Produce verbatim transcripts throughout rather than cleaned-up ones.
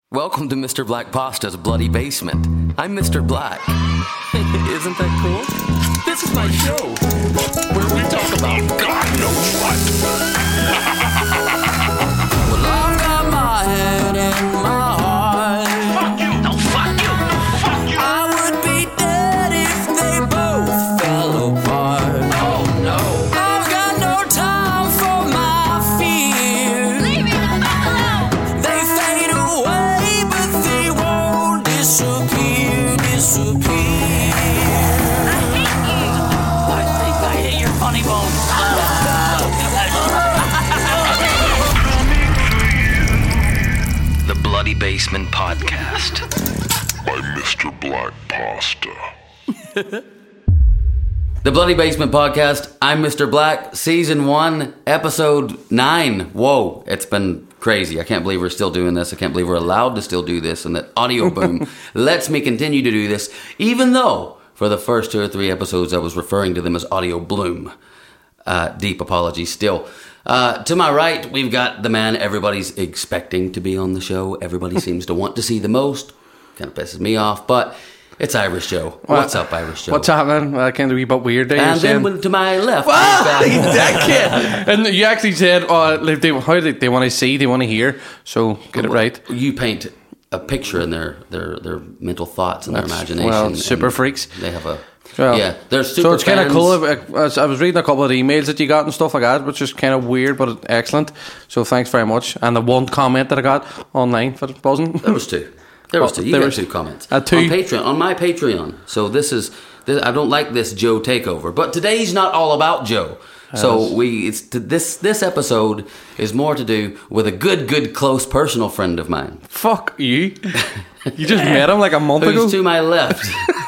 Welcome to Mister Black Pasta's Bloody Basement. I'm Mister Black. Isn't that cool? This is my show, where we talk about God knows what. Well, I got my head in my heart. Fuck you! No, fuck you! Fuck you! I would be dead if they both fell apart. Oh no. I've got no time for my fears. Leave me the fuck alone! They fade away, but they won't disappear, disappear. I hate you! I think I hate your funny bone. The Bloody Basement Podcast. By Mister Black Pasta. The Bloody Basement Podcast. I'm Mister Black. Season one, episode nine. Whoa, it's been crazy. I can't believe we're still doing this. I can't believe we're allowed to still do this. And that Audio Boom lets me continue to do this, even though for the first two or three episodes I was referring to them as Audio Bloom. Uh, deep apologies still. Uh, to my right, we've got the man everybody's expecting to be on the show. Everybody seems to want to see the most. Kind of pisses me off, but it's Irish Joe. What's up, Irish Joe? What's happening? I can't wee bit weird there. And then saying, to my left, ah, we've got- that kid. And you actually said, oh, like they, how they, they want to see, they want to hear. So get it right. You paint a picture in their their, their mental thoughts and their That's- imagination. well, super and freaks. They have a Well, yeah. They're super. So it's kind of fans. cool. I I was reading a couple of the emails that you got and stuff like that, which is kind of weird, but excellent. So thanks very much. And the one comment that I got online for buzzing. There was two. There was Oh, two. You there got was- two comments uh, two. on Patreon. On my Patreon. So this is. This, I don't like this Joe takeover, but today's not all about Joe. So we. It's to, this. This episode is more to do with a good, good, close personal friend of mine. Fuck you. You just met him like a month ago. Who's to my left?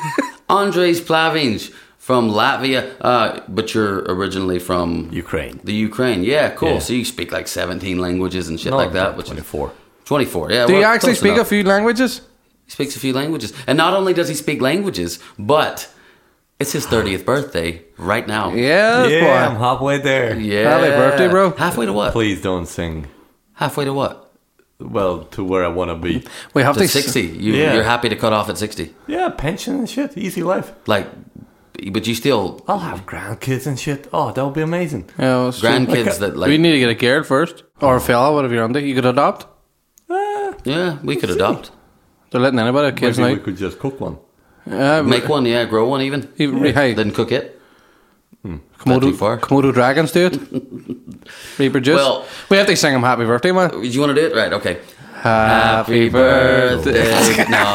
Andres Plavinj from Latvia, uh, but you're originally from Ukraine. The Ukraine, yeah, cool. Yeah. So you speak like seventeen languages and shit No, like that. Which twenty-four. twenty-four, yeah. Do you well, actually close speak enough. a few languages? He speaks a few languages, and not only does he speak languages, but it's his thirtieth birthday right now. Yeah, Yeah, I'm boy. halfway there. yeah. Happy birthday, bro. Halfway to what? Please don't sing. Halfway to what? Well, to where I want to be. We have To to sixty. You, Yeah. You're happy to cut off at sixty, Yeah, pension and shit. Easy life. like, but you still I'll have grandkids and shit. Oh, that would be amazing. Yeah, well, so- grandkids that like. we need to get a girl first, or a fella, whatever you're under. You could adopt. Uh, yeah, we could adopt. They're letting anybody have kids maybe now. we could just cook one. Yeah, Make one, yeah, grow one even. Hey, hey, Then cook it. Not Komodo, too far. Komodo dragons do it. Reproduce. Well- we have to sing him happy birthday, man. Do you want to do it? Right, okay. Happy birthday. No.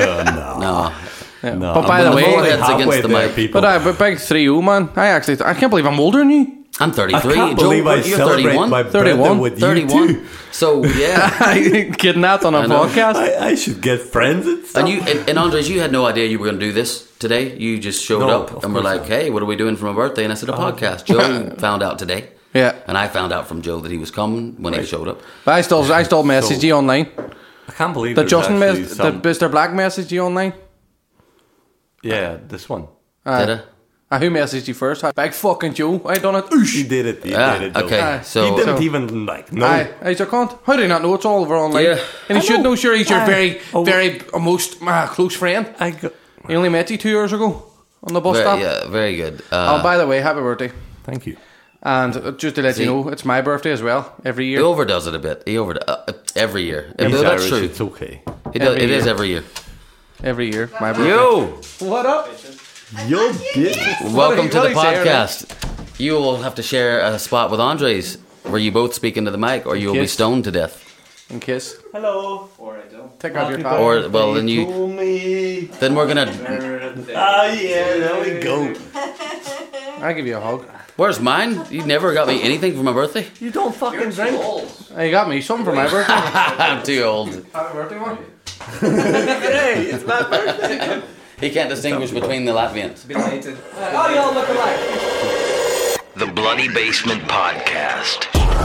No. Yeah. No, But by I'm the way, forehead- Heads halfway against the there, mic. people. but I but big three oh man. I actually I can't believe I'm older than you. I'm I thirty-three. can't Joe, believe I you're celebrate thirty-one. my thirty-one. birthday with thirty-one. you too. So, yeah. Kidnapped on a I know. podcast. I, I should get friends and stuff. And you and, and Andres, you had no idea you were going to do this today. You just showed No, up of and were course like, not. "Hey, what are we doing for my birthday?" And I said, "A podcast." Joe found out today, Yeah, and I found out from Joe that he was coming when he showed up. but I still I still messaged you online. I can't believe That there's Justin actually mes- some- that Mister Black messaged you online. Yeah, this one. Uh, Did I? uh, who messaged you first? Big fucking Joe. I done it. Oosh. You did it. You Yeah, did it. Joe. okay. Aye. So, he didn't so- even like know. Aye, he's a cunt. How do you not know it's all over online? Yeah. And he I should know. know. Sure, he's your Aye. very, Oh. very uh, most uh, close friend. I go- He only met you two years ago on the bus very, stop. yeah, very good. Oh, Uh, by the way, happy birthday! Thank you. And uh, just to let See? you know, it's my birthday as well every he year. overdoes it a bit. He overdoes uh, every year. He's But that's Irish, true. It's okay. He does, Every it is year. every year. Every year, my birthday. Yo, What up? Yo, bitch. welcome to what the he say, podcast. You will have to share a spot with Andres where you both speak into the mic, or you will be Kiss. stoned to death. And kiss. Hello. Or I don't. Take off your Happy top. Or well, then you to me. then we're gonna. Ah, yeah, there we go. I'll give you a hug. Where's mine? You never got me anything for my birthday. You don't fucking drink. Hey, you got me something for my birthday. I'm too old. Happy birthday, man. Hey, it's my birthday. He can't distinguish between the Latvians. Oh, y'all look alike. The Bloody Basement Podcast.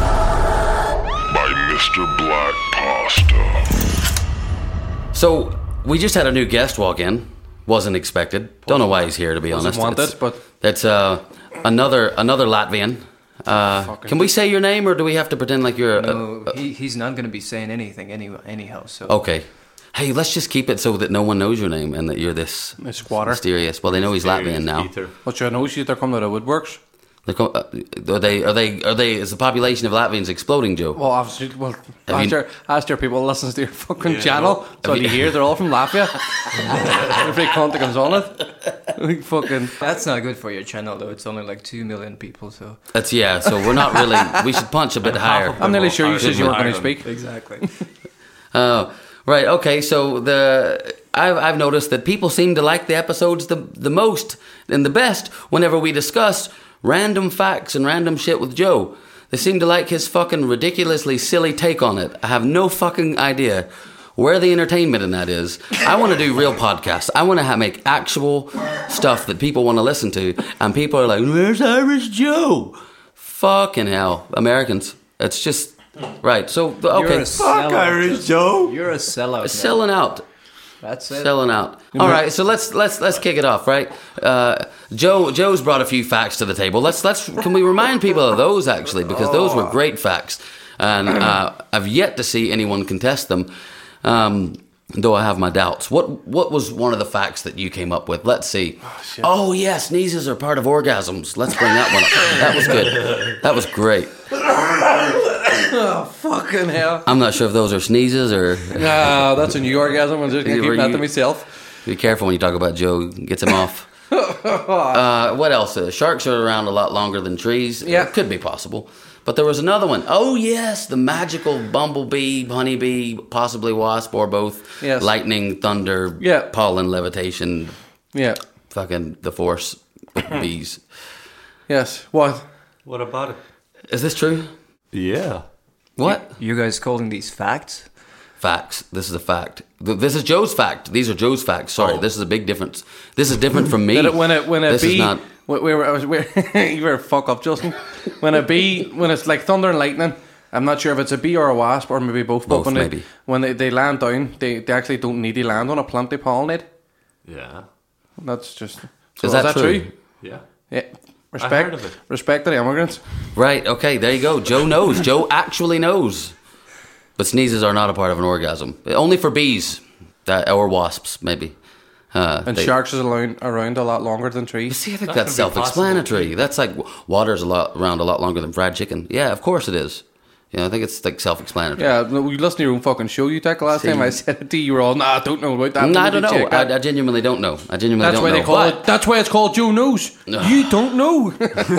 By Mister Black Pasta. So we just had a new guest walk in. Wasn't expected. Don't know why he's here, to be honest. wanted, It's- but- it's uh, another another Latvian. Uh, can we say your name, or do we have to pretend like you're? A, No, a, he, he's not going to be saying anything any, anyhow. So okay. Hey, let's just keep it so that no one knows your name and that you're this A squatter. mysterious. Well, they know he's Latvian now. Peter. What's your nose? They're coming out of woodworks. They're co- uh, Are they? Are they? Are they? Is the population of Latvians exploding, Joe? Well, obviously, well, Have ask you- your, ask your people who listens to your fucking Yeah, channel. Have So you- you hear they're all from Latvia. Every cunt that comes on it. We fucking. that's not good for your channel, though. It's only like two million people. So That's yeah. So we're not really. We should punch a bit higher. I'm nearly sure you said you weren't going to Ireland. speak. exactly. Oh, right. Okay. So the I've I've noticed that people seem to like the episodes the the most and the best whenever we discuss random facts and random shit with Joe. They seem to like his fucking ridiculously silly take on it. I have no fucking idea where the entertainment in that is. I want to do real podcasts. I want to ha- make actual stuff that people want to listen to, and people are like, "Where's Irish Joe?" Fucking hell, Americans. It's just right. So You're okay, a Fuck sellout. Irish Joe. You're a sellout. man. selling out. That's it. Selling out. All right, so let's let's let's kick it off, right? Uh, Joe Joe's brought a few facts to the table. Let's let's can we remind people of those actually, because those were great facts, and uh, I've yet to see anyone contest them. Um, though I have my doubts. What what was one of the facts that you came up with? Let's see. Oh, oh yeah, sneezes are part of orgasms. Let's bring that one up. That was good. That was great. Oh, fucking hell. I'm not sure if those are sneezes or. No, that's a new orgasm. I'm just going to Were keep that you- to myself. Be careful when you talk about Joe. Gets him off. uh, what else? Uh, sharks are around a lot longer than trees. Yeah. It could be possible. But there was another one. Oh, yes. The magical bumblebee, honeybee, possibly wasp, or both. Yes. Lightning, thunder, Yeah. pollen, levitation, Yeah. fucking the force, bees. Yes. What? What about it? Is this true? Yeah. What? You guys calling these facts? Facts. This is a fact. Th- This is Joe's fact. These are Joe's facts. Sorry, Oh. this is a big difference. This is different from me. That it- when a when a this bee is not. we, we were, I was, we you were a fuck up, Justin. When a bee, when it's like thunder and lightning, I'm not sure if it's a bee or a wasp or maybe both. Both, but when maybe. they when they, they land down, they, they actually don't need to land on a plant. They pollinate. Yeah. That's just. So Is that true? Yeah. Yeah. Respect. heard of it. Respect to the immigrants. Right, okay, there you go. Joe knows. Joe actually knows. But sneezes are not a part of an orgasm. Only for bees. That, or wasps, maybe. Uh, And they- sharks is around, around a lot longer than You trees. see, I think That that's could be self-explanatory. That's like w- water's a lot around a lot longer than fried chicken. Yeah, of course it is. You know, I think it's like self-explanatory. Yeah, no, you listen to your own fucking show. You take last See. time I said it to you, you were all, nah, I don't know about that. No, I Did don't you know. check that?" I, I genuinely don't know. I genuinely That's don't why know. they call But it. That's why it's called Joe Knows. You don't know.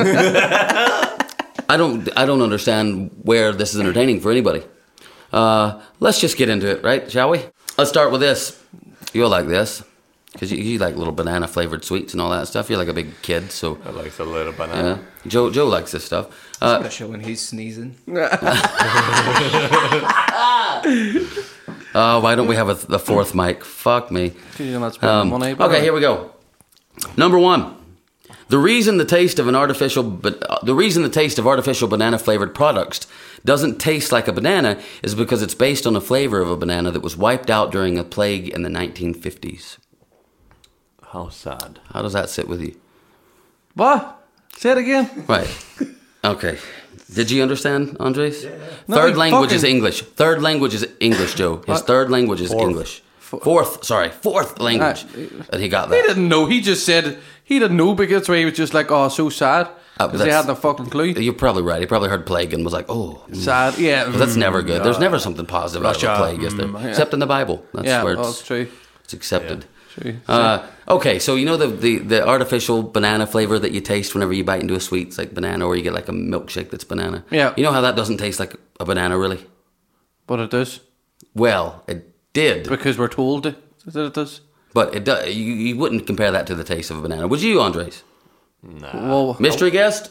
I don't. I don't understand where this is entertaining for anybody. Uh, let's just get into it, right? Shall we? Let's start with this. You'll like this because you, you like little banana flavored sweets and all that stuff. You're like a big kid, so I like the little yeah. banana. Joe Joe likes this stuff. Uh, Especially when he's sneezing. oh, why don't we have a, the fourth mic? Fuck me. You're not spending Um, money. but okay, here we go. Number one. The reason the taste of an artificial, but uh, the reason the taste of artificial banana flavored products doesn't taste like a banana is because it's based on a flavor of a banana that was wiped out during a plague in the nineteen fifties. How sad. How does that sit with you? What? Say it again. Right. Okay. Did you understand, Andres? No, Third he language is fucking- English. Third language is English, Joe. His What? third language is Fourth. English. Fourth, sorry, fourth language. Ah, And he got He that. didn't know. He just said he didn't know because that's why he was just like, oh, so sad. Uh, but Because he that's- had no fucking clue. You're probably right. He probably heard plague and was like, oh. mm. Sad. Yeah. But that's never good. There's never something positive out of a Russia. plague, is there? Mm, yeah. Except in the Bible. That's Yeah, where well, it's, that's true. it's accepted. True. Uh, okay, so you know the, the, the artificial banana flavor that you taste whenever you bite into a sweet? It's like banana, or you get like a milkshake that's banana. Yeah. You know how that doesn't taste like a banana, really? But it does. Well, it did. Because we're told that it does. But it do, you, you wouldn't compare that to the taste of a banana. Would you, Andres? Well, Mystery guest?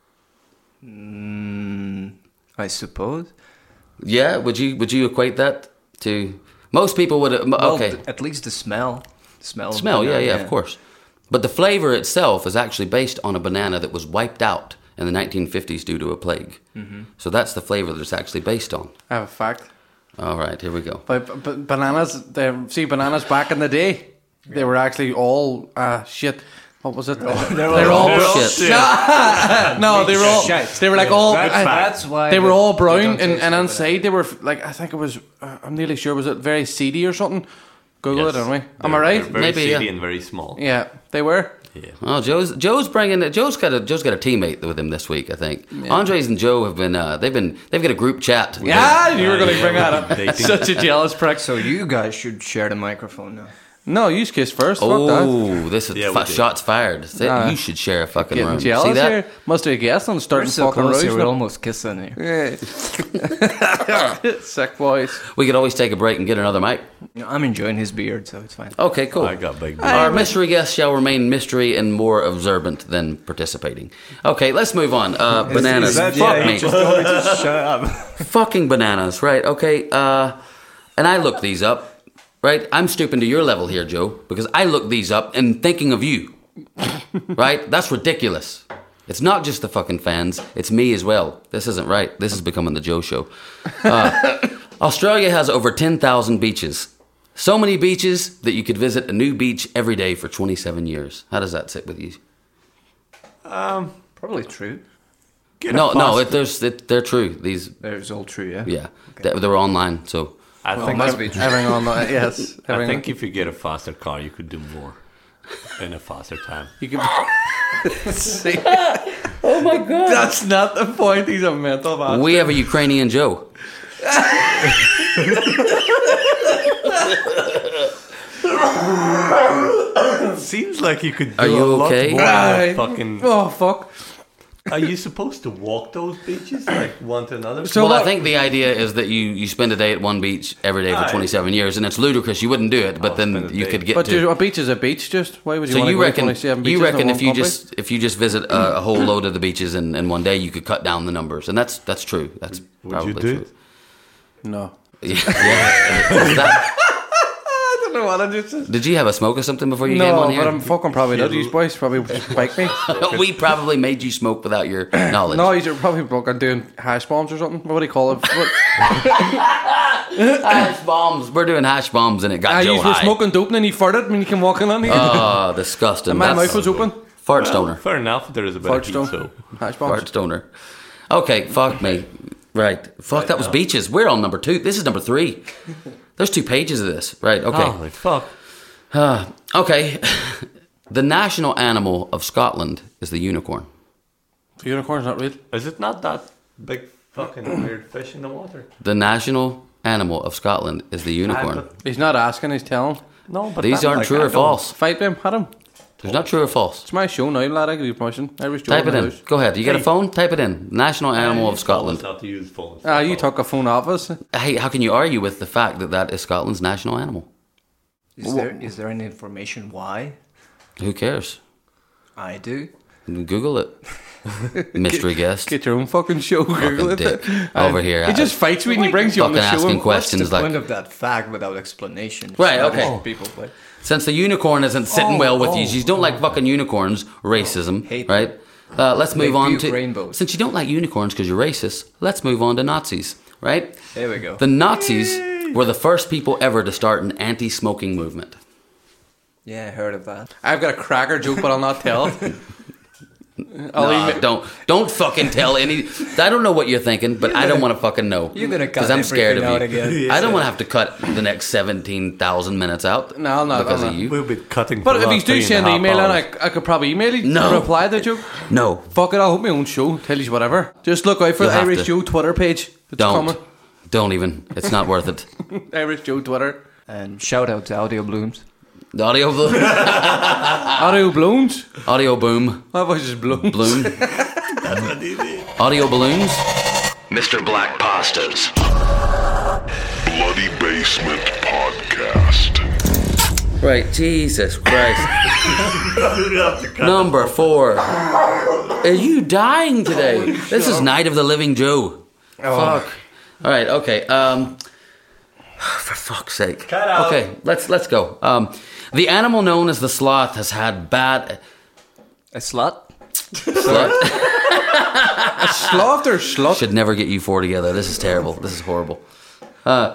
I suppose. Yeah, would you would you equate that to... Most people would... uh, Well, Okay. th- at least the smell. The smell. of Smell, yeah, banana, yeah, of course. But the flavor itself is actually based on a banana that was wiped out in the nineteen fifties due to a plague. Mm-hmm. So that's the flavor that it's actually based on. I have a fact. All right, here we go. But, but bananas, they, see, bananas back in the day, they were actually all, uh, shit, What was it? They're all, They're all Oh, bro- shit. no, they were all. Shite. They were like all. That's, I- that's why they were all they brown, don't and, taste and good. inside they were like I think it was. Uh, I'm nearly sure was it very seedy or something. Google Yes. it anyway. Am I They're- right? They're very Maybe, seedy yeah. and very small. Yeah, they were. Yeah. Oh, Joe's Joe's bringing it. Joe's got a Joe's got a teammate with him this week. I think Andres and Joe have been. Uh, they've been. They've got a group chat. Yeah, you were going to yeah, bring that they up. think- Such a jealous prick. So you guys should share the microphone now. No, you kiss first. Fuck that. Oh, this is Yeah, we fa- do. shots fired. Say- Nah. you should share a fucking Getting room. jealous See that? here. Must have guessed on starting We're so fucking close roast. here, we're almost kissing here. Yeah. Sick boys. We could always take a break and get another mic. You know, I'm enjoying his beard, so it's fine. Okay, cool. I got big. Our mystery guest shall remain mystery and more observant than participating. Okay, let's move on. Uh, bananas. Fuck me. Shut up. Fucking bananas, right? Okay, uh, and I looked these up, right? I'm stooping to your level here, Joe, because I looked these up and thinking of you, right? That's ridiculous. It's not just the fucking fans, it's me as well. This isn't right. This is becoming the Joe Show. Uh, Australia has over ten thousand beaches. So many beaches that you could visit a new beach every day for twenty-seven years. How does that sit with you? Probably true. Get a No, no, foster- it, there's, it, they're true. These, There's all true, yeah? yeah, they, they're online, so... I Well, think. must be true. Everything on the yes. I Everything. think if you get a faster car, you could do more in a faster time. You can see. Oh my god! That's not the point. He's a mental man. We have a Ukrainian Joe. Seems like you could do Are you a lot okay? more. Right. Fucking. Oh fuck! Are you supposed to walk those beaches like one to another? So Well, I what- think the idea is that you, you spend a day at one beach every day for Aye. twenty-seven years, and it's ludicrous. You wouldn't do it, but I'll then spend a you day. could get But to. a beach is a beach. Just why would you? So want to you go to reckon twenty-seven beaches you in reckon one if you country? just if you just visit a, a whole load of the beaches in, in one day, you could cut down the numbers, and that's that's true. That's Would probably you do true. it? no. Yeah. yeah. Is that- I don't know what I just said. did you have a smoke or something before you came No, on here? but I'm fucking probably not. These boys probably just bike me. we probably made you smoke without your knowledge. No, you're probably fucking doing hash bombs or something. What do you call it? What? Hash bombs. We're doing hash bombs, and it got Ah, Joe you were high. smoking dope and then you farted when you came walking on here. Oh, disgusting. My That's mouth was open. fart stoner. Fair enough. There is a bit Fart of heat, stone. so Hash Fart bombs. stoner. Okay, fuck me. Right. Fuck, that was beaches. We're on number two. This is number three. There's two pages of this. Right, okay. holy fuck. Uh, okay. The national animal of Scotland is the unicorn. The unicorn's not real. Is it not that big fucking weird fish in the water? The national animal of Scotland is the unicorn. Ah, but- He's not asking, he's telling. No, but These that, aren't like, true I or don't- false. Fight him, hit him. There's not true or false. It's my show now, lad. I give you permission. Irish Joe Type it the in. house. Go ahead. You got a Hey. phone? Type it in. National animal of Scotland. Not to use phones. Ah, you took a phone off us. Hey, how can you argue with the fact that that is Scotland's national animal? Is there is there any information why? Who cares? I do. Google it. Mystery guest. Get your own fucking show. Google it. dick. Over here. He just fights me and he brings you on the Fucking show. asking and- questions What's the like, point of that fact without explanation? Right, Just okay. let People play. since the unicorn isn't sitting Oh, well with oh, you, you don't like fucking unicorns, racism, Hate right? Uh, let's move They on buke to rainbows. since you don't like unicorns because you're racist. Let's move on to Nazis, right? There we go. The Nazis were the first people ever to start an anti-smoking movement. Yeah, I heard of that. I've got a cracker joke, but I'll not tell it. I'll Nah, leave it. don't don't fucking tell any. I don't know what you're thinking, but I don't want to fucking know. You're gonna cut because I'm scared of everything you. out again. I don't want to have to cut the next seventeen thousand minutes out. No, I'll not, because I'll of not. you. We'll be cutting. But for if about you do three send and a an half email in, hours. I, I could probably email you No. to reply to the joke. No, Fuck it, I'll hold my own show. Tell you whatever. Just look out for You'll the have Irish to. Joe Twitter page. It's don't, coming. don't even. It's not worth it. Irish Joe Twitter. And shout out to Audio Blooms. The audio, Audio balloons. audio boom, My voice is balloons. bloom, audio balloons. Mister Black Pastas. Bloody Basement Podcast. Right, Jesus Christ. Number four. Are you dying today? This is Night of the Living Joe. Fuck. All right. Okay. Um. For fuck's sake. Cut out. Okay. Let's let's go. Um. The animal known as the sloth has had bad. A slut? Sloth Sloth or slut? should never get you four together. This is terrible. This is horrible. Uh.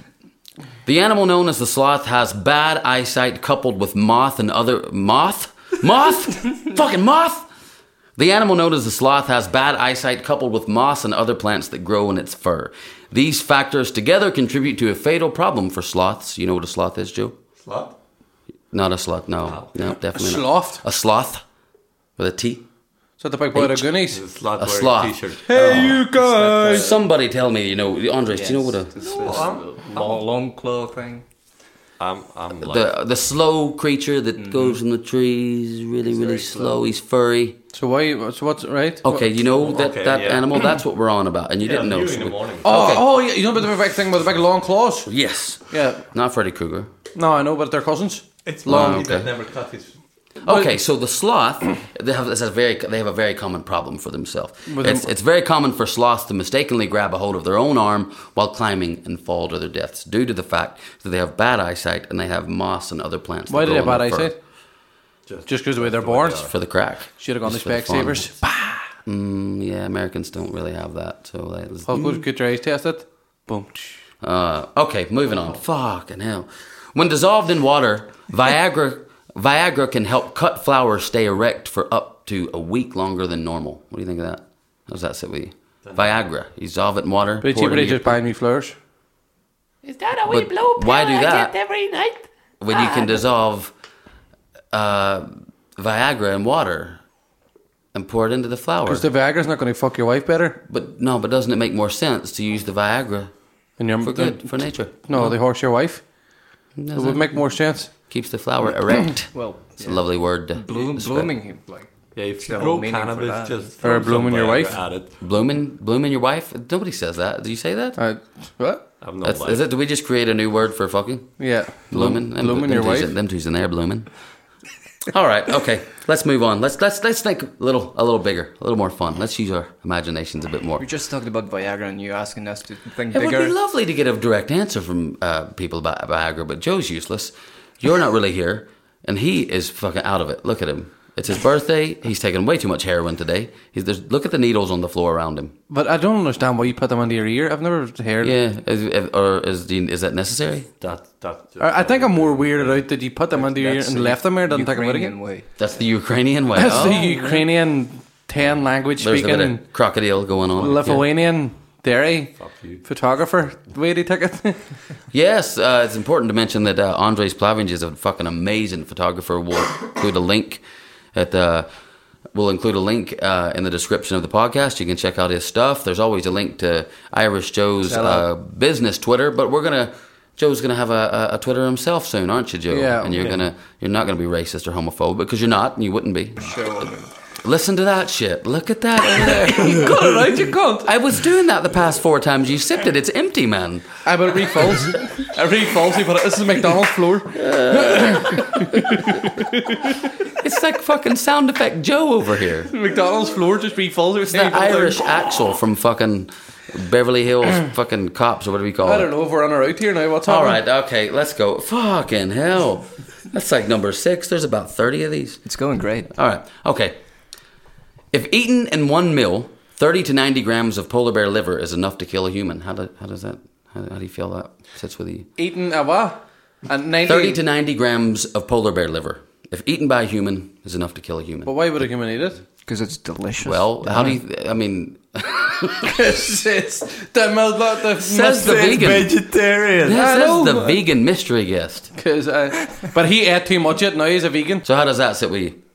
The animal known as the sloth has bad eyesight coupled with moth and other moth Moth? Fucking moth? The animal known as the sloth has bad eyesight coupled with moss and other plants that grow in its fur. These factors together contribute to a fatal problem for sloths. You know what a sloth is, Joe? Sloth? Not a sloth, no. No, definitely not. sloth? A sloth with a T. Is that the big boy of H. Goonies? The sloth A wearing sloth. t-shirt. Hey, you guys! Somebody tell me, you know, Andres, do you know what a... It's this long, long claw thing. I'm, I'm like, The, the slow creature that goes in the trees, really, really very slow. slow. He's furry. So why? So what's right? Okay, you know that, Okay, that yeah. animal, that's what we're on about, and you yeah, didn't know. you so in the we- morning. Oh, Okay. oh, yeah. You know about the big thing with the big long claws? Yes. Yeah. Not Freddy Krueger. No, I know, but they're cousins. It's long, long. okay. That never cut his. Okay, so the sloth, they have, this is a very, they have a very common problem for themselves. With It's, them- it's very common for sloths to mistakenly grab a hold of their own arm while climbing and fall to their deaths due to the fact that they have bad eyesight and they have moss and other plants. Why that do they grow have in bad their fur. eyesight? Just because of the way they're born? For the crack. Should have gone to Just for the fun. Specsavers. Mm, yeah, Americans don't really have that. So that was, Well, good, get your eyes tested. Boom. Uh, okay, moving on. Fucking hell. When dissolved in water, Viagra Viagra can help cut flowers stay erect for up to a week longer than normal. What do you think of that? How does that sit with you? Viagra. You dissolve it in water. But it's pour it cheaper to in your- just buy me flowers. Is that a wee But blue pill why do I that? get every night? when you can Ah, dissolve uh, Viagra in water and pour it into the flower. Because the Viagra's not going to fuck your wife better. But no, but doesn't it make more sense to use the Viagra And you're, for good, for nature? No, they horse your wife. It Does would it? make more sense. Keeps the flower erect. Well, It's a lovely word. to bloom, describe. blooming, like. Yeah, if you the grow whole meaning for cannabis, that. just Or throw some blooming your Viagra wife. at it. Blooming, blooming your wife. Nobody says that. Do you say that? Uh, what? I have no That's, life. is it? Do we just create a new word for fucking? Yeah. Blooming. Bloom, blooming your them two's wife. in- Them two's in there blooming. All right. Okay. Let's move on. Let's let's let's think a little a little bigger, a little more fun. Let's use our imaginations a bit more. We just talked about Viagra and you asking us to think It would bigger. be lovely to get a direct answer from uh, people about Viagra, but Joe's useless. You're not really here, and he is fucking out of it. Look at him. It's his birthday. He's taken way too much heroin today. He's there's, look at the needles on the floor around him. But I don't understand why you put them under your ear. I've never heard. Yeah, is, or is the- is that necessary? That, that, I I think I'm more weirded out that you put them under your ear That's and the left them there. Doesn't take them out Ukrainian again. way. That's the Ukrainian way. That's Oh, the Ukrainian ten language There's a bit speaking of crocodile going on. Lithuanian dairy you. photographer. The way they took it. Yes, uh, it's important to mention that uh, Andres Plavinj is a fucking amazing photographer. We'll include a link at the. We'll include a link uh, in the description of the podcast. You can check out his stuff. There's always a link to Irish Joe's Shout uh, out. business Twitter, but we're gonna. Joe's gonna have a, a, a Twitter himself soon, aren't you, Joe? Yeah. And you're Yeah. gonna. You're not gonna be racist or homophobic because you're not, and you wouldn't be. Show. Listen to that shit. Look at that over there. You got it right, you cunt. I was doing that the past four times you sipped it. It's empty, man. I but it refills. It refills. You put it. This is McDonald's floor. It's like fucking sound effect Joe over here. McDonald's floor just refills. It's the Irish Axel from fucking Beverly Hills fucking Cops or whatever you call I it. don't know if we're on our out here now. What's All happening? right, okay, let's go. Fucking hell. That's like number six. There's about thirty of these. It's going great. All right, okay. If eaten in one meal, thirty to ninety grams of polar bear liver is enough to kill a human. How, do, how does that, how, how do you feel that sits with you? Eating a what? And ninety. thirty to ninety grams of polar bear liver, if eaten by a human, is enough to kill a human. But why would a human eat it? Because it's delicious. Well, how do you, I mean, it's, it's the milk. The says the vegan. vegetarian. This I is know. the vegan mystery guest. Cause, uh, but he ate too much of it. Now he's a vegan. So how does that sit with you?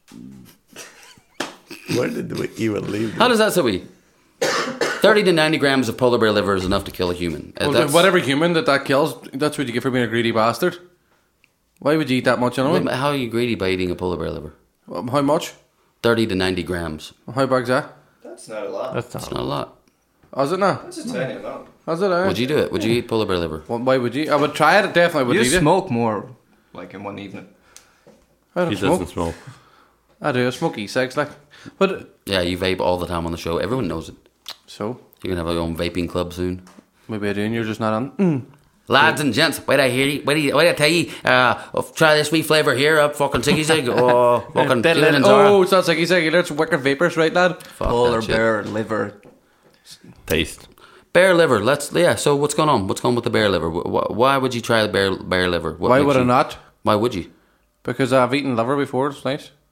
Where did we even leave How does that sit with you? thirty to ninety grams of polar bear liver is enough to kill a human. Uh, Well, that's- whatever human that that kills, that's what you get for being a greedy bastard. Why would you eat that much anyway? How are you greedy by eating a polar bear liver? Um, How much? thirty to ninety grams. How bag's that? That's not a lot. That's It's not. not a lot. Is it now? That's a tiny amount. Is it? Uh? Would you do it? Would you eat polar bear liver? Well, why would you? I would try it. I definitely would You eat it. smoke more, like in one evening. I don't He smoke. doesn't smoke. I do. I smoke e-cigs, like. But Yeah, you vape all the time on the show. Everyone knows it. so You're going to have your own vaping club soon. maybe I do, and you're just not on. Mm. Lads and gents, wait I hear you, wait I, wait I tell you, uh, try this wee flavour here, up fucking Siggy Sig, or fucking Dylan and Zara. Oh, it's not like e-cig. It's wicked vapors, right, lad? Fuck Polar that shit. bear liver. Taste. Bear liver, let's, yeah, so what's going on? What's going on with the bear liver? Wh- wh- Why would you try the bear, bear liver? What Why makes would I you- not? Why would you? Because I've eaten liver before. It's nice.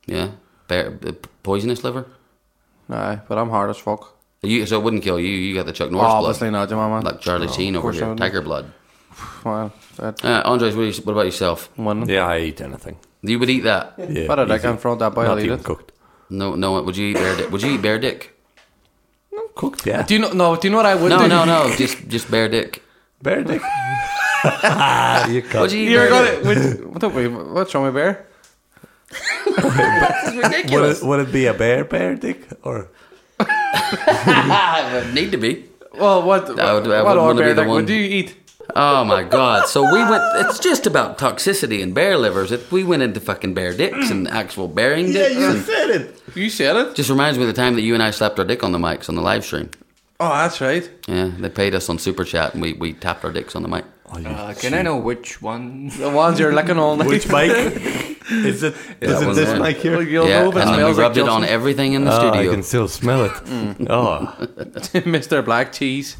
Yeah, bear, uh, poisonous liver. Nah, but I'm hard as fuck. You, so it wouldn't kill you. You got the Chuck Norris Oh, blood, obviously not, my man. like Charlie Sheen of over course I here, wouldn't. tiger blood. Well, that Uh, Andres, what, do you, what about yourself? one. Yeah, I eat anything. You would eat that? Yeah, But I easy. can front that boy, Not I'll eat even it. cooked. No, no. Would you eat bear dick? Would you eat bear dick? Cooked, yeah. Do you know? No, do you know what I would No, do? no, no. Just, just bear dick. Bear dick. you cut. Would you eat You're bear gonna. dick? What, what don't we? What's wrong with bear? This is Would ridiculous. it, would it be a bear bear dick or It would need to be. Well, what? I would- I what would all wanna be bear the dick one- would you eat? Oh my god! So we went. It's just about toxicity and bear livers. It, we went into fucking bear dicks and actual bearing dicks. and said it. You said it. just reminds me of the time that you and I slapped our dick on the mics on the live stream. Oh, that's right. Yeah, they paid us on Super Chat and we, we tapped our dicks on the mic. Uh, can I know which one? The ones you're licking all night. Which mic? Is it? That is it one this there. mic here? You'll yeah, know if it and then we smells like rubbed it on Justin. everything in the Oh, I studio. can still smell it. Oh, Mister Black Cheese.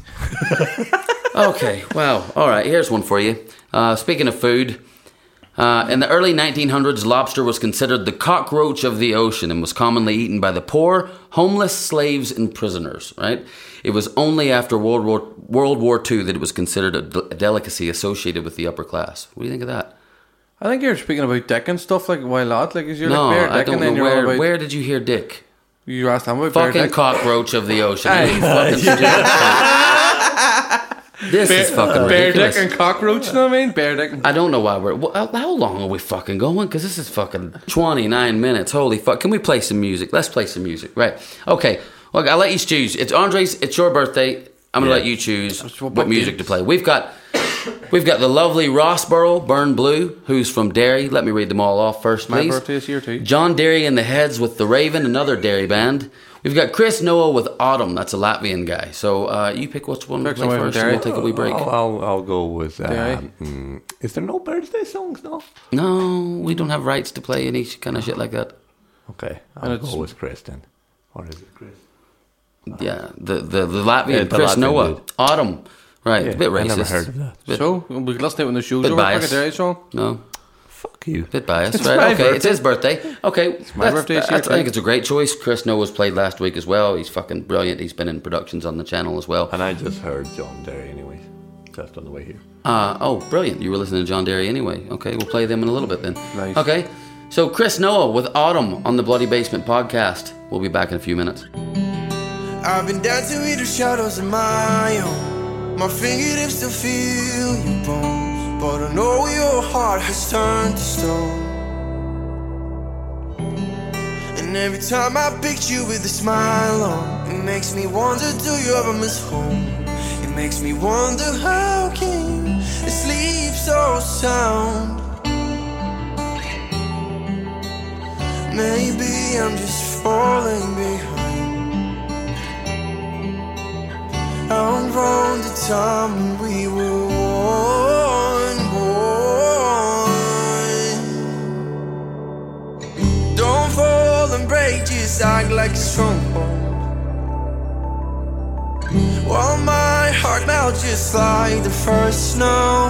Okay, wow. All right, here's one for you. Uh, speaking of food, uh, in the early nineteen hundreds, lobster was considered the cockroach of the ocean and was commonly eaten by the poor, homeless, slaves, and prisoners, right? It was only after World War World War Two that it was considered a, de- a delicacy associated with the upper class. What do you think of that? I think you're speaking about dick and stuff like why not? Like, is you're No, like bear I dick don't and know then you're all where. about. Where did you hear dick? You asked him about bear Fucking dick. cockroach of the ocean. Hey. You fucking stupid cunt. This is fucking Bear ridiculous. dick and cockroach. You know what I mean? Bear dick. I don't know why we're. wh- How how long are we fucking going? Because this is fucking twenty-nine minutes. Holy fuck. Can we play some music? Let's play some music. Right. Okay. Look, I'll let you choose. It's Andres, it's your birthday. I'm going to Yeah. let you choose what what music to play. We've got we've got the lovely Rossborough, Burn Blue, who's from Derry. Let me read them all off first, My please. birthday is here too. John Derry and the Heads with The Raven, another Derry band. We've got Chris Noah with Autumn. That's a Latvian guy. So uh, you pick which one to Pick play someone from first and Derry. we'll take a wee break. I'll, I'll, I'll go with. Yeah. Um, mm, is there no birthday songs? No. No, we don't have rights to play any kind of shit like that. Okay, And I'll it's- go with Chris then. Or is it Chris? Yeah, the the, the Latvian, Yeah, the Chris Latvian Noah. dude. Autumn. Right, Yeah, a bit racist. I never heard of that. Bit- So we can listen to it when the show's Bit over. biased. Pick a Derry song. No, Fuck you. bit biased, It's right? my Okay, it's birthday. his birthday. Okay, my that's- birthday this that's- year, I think too. it's a great choice. Chris Noah's played last week as well. He's fucking brilliant. He's been in productions on the channel as well. And I just heard John Derry anyways. Just on the way here. Uh, oh, brilliant. You were listening to John Derry anyway. Okay, we'll play them in a little bit then. Nice. Okay, so Chris Noah with Autumn on the Bloody Basement podcast. We'll be back in a few minutes. I've been dancing with the shadows of my own. My fingertips still feel your bones, but I know your heart has turned to stone. And every time I picture you with a smile on, it makes me wonder, do you ever miss home? It makes me wonder, how can you sleep so sound? Maybe I'm just falling behind. Outrun the time when we were one, one. Don't fall and break, just act like a stronghold. While my heart melts just like the first snow.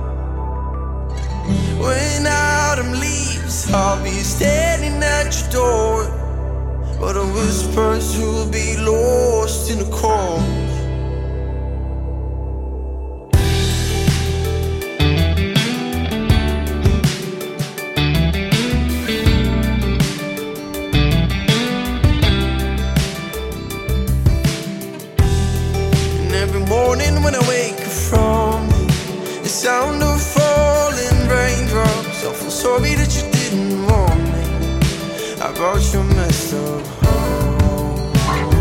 When autumn leaves, I'll be standing at your door. But the whispers will be lost in the cold. And every morning when I wake up from the sound of falling raindrops, I feel sorry that you didn't warn me about your messed up home.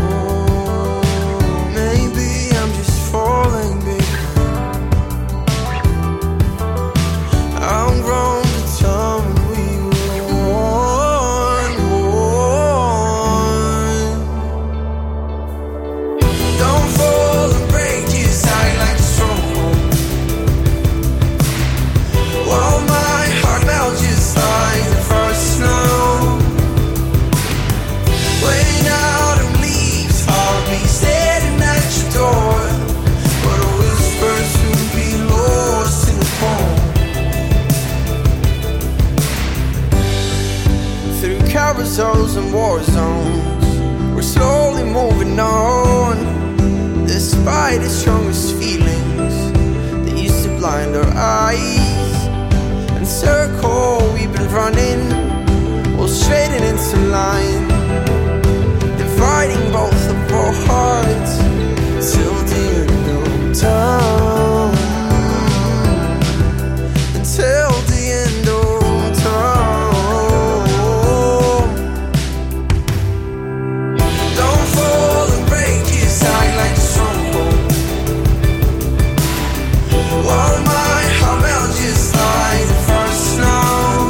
Maybe I'm just falling behind. I'm grown to time we were one, one. Don't fall and break, just act like a stronghold. While my heart melts just like the first snow. battles and war zones. We're slowly moving on, despite the strongest feelings that used to blind our eyes. And circle we've been running, all straighten into line, dividing both of our hearts till the end of time. Until the end of time. Don't fall and break your side like a stronghold. While my heart melts just like the first snow.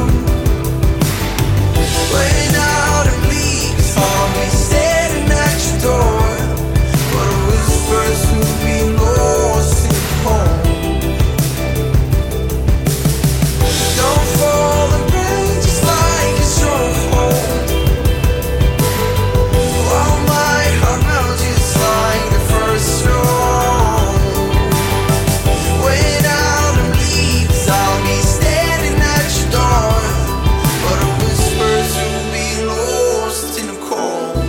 When out and bleeds, I'll be standing at your door. But a whisper's will be lost in the home. Don't fall and break just like a stronghold. While my heart melts just like the first snow. When out and leaves, I'll be standing at your door. But a whisper's will be lost in the cold.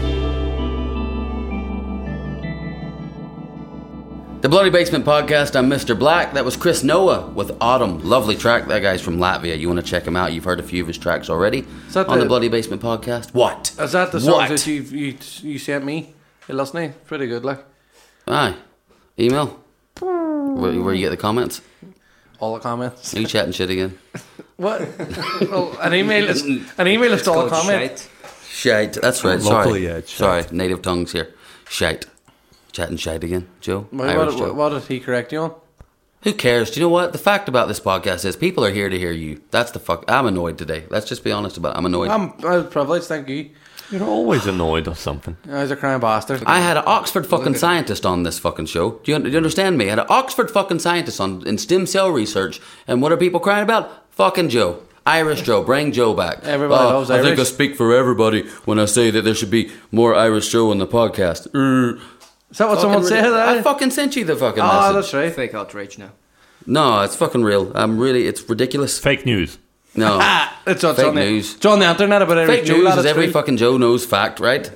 The Bloody Basement Podcast, I'm Mister Black. That was Chris Noah with Autumn. Lovely track. That guy's from Latvia. You want to check him out. You've heard a few of his tracks already that on the, the- Bloody Basement Podcast. What? Is that the song What? that you, you you sent me? You listening? Pretty good, like Aye. Email. Where, where you get the comments. all the comments. Are you chatting shit again? What? Well, an email is an email is all a Called comment. shite. Shite. That's right. Locally, Sorry. yeah, shite. Sorry. Native tongues here. Shite. Chatting shite again, Joe. What, Irish what, Joe. what did he correct you on? Who cares? Do you know what? The fact about this podcast is people are here to hear you. That's the fuck. I'm annoyed today. Let's just be honest about it. I'm annoyed. I'm, I'm privileged, thank you. You're always annoyed or something. I was a crying bastard. I had an Oxford fucking scientist on this fucking show. Do you, do you understand me? I had an Oxford fucking scientist on in stem cell research. And what are people crying about? Fucking Joe. Irish Joe. Bring Joe back. Everybody Oh, loves I think I Irish. speak for everybody when I say that there should be more Irish Joe on the podcast. Er, Is that what someone fucking said? rid- I That? fucking sent you the fucking Oh, message. that's right. Fake outrage now. No, it's fucking real. I'm really, it's ridiculous. Fake news. No. Ah, it's, it's Fake on the, news. It's on the internet about every Fake Joe news lad, is it's every true. fucking Joe knows fact, right?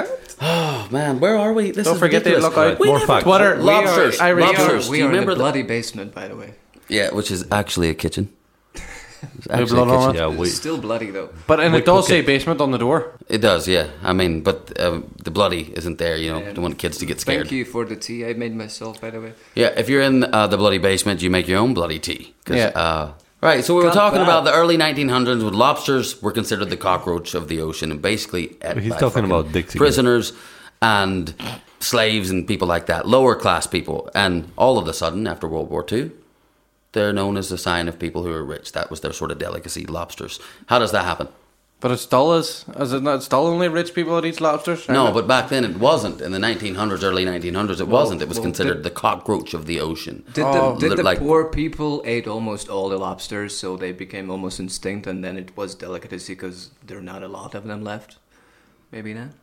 Oh man, where are we? This Don't is forget to ridiculous. look out. We More never- facts. Twitter, Lobsters. we are, Irish Lobsters. Joe. We Do you are in remember the the- bloody basement, by the way. Yeah, which is actually a kitchen. It's blood actually a on kitchen. Yeah, we. It's still bloody though. But and We it does cook say it. basement on the door. It does, yeah. I mean, but uh, the bloody isn't there. You know, Yeah. don't want kids to get scared. Thank you for the tea I made myself, by the way. Yeah, if you're in uh, the bloody basement, you make your own bloody tea. 'Cause, Yeah. Uh, right. So we were Got talking that. about the early nineteen hundreds when lobsters were considered the cockroach of the ocean and basically ate He's by talking fucking about dicks again. prisoners and slaves and people like that, lower class people. And all of a sudden, after World War Two, they're known as a sign of people who are rich. That was their sort of delicacy, lobsters. How does that happen? But it still is. Is it not it's still only rich people that eat lobsters? No, but back then it wasn't. In the nineteen hundreds, early nineteen hundreds, it wasn't. It was well, considered did- the cockroach of the ocean. Did Oh. the, did the Like- poor people ate almost all the lobsters, so they became almost extinct, and then it was delicacy because there are not a lot of them left? Maybe not.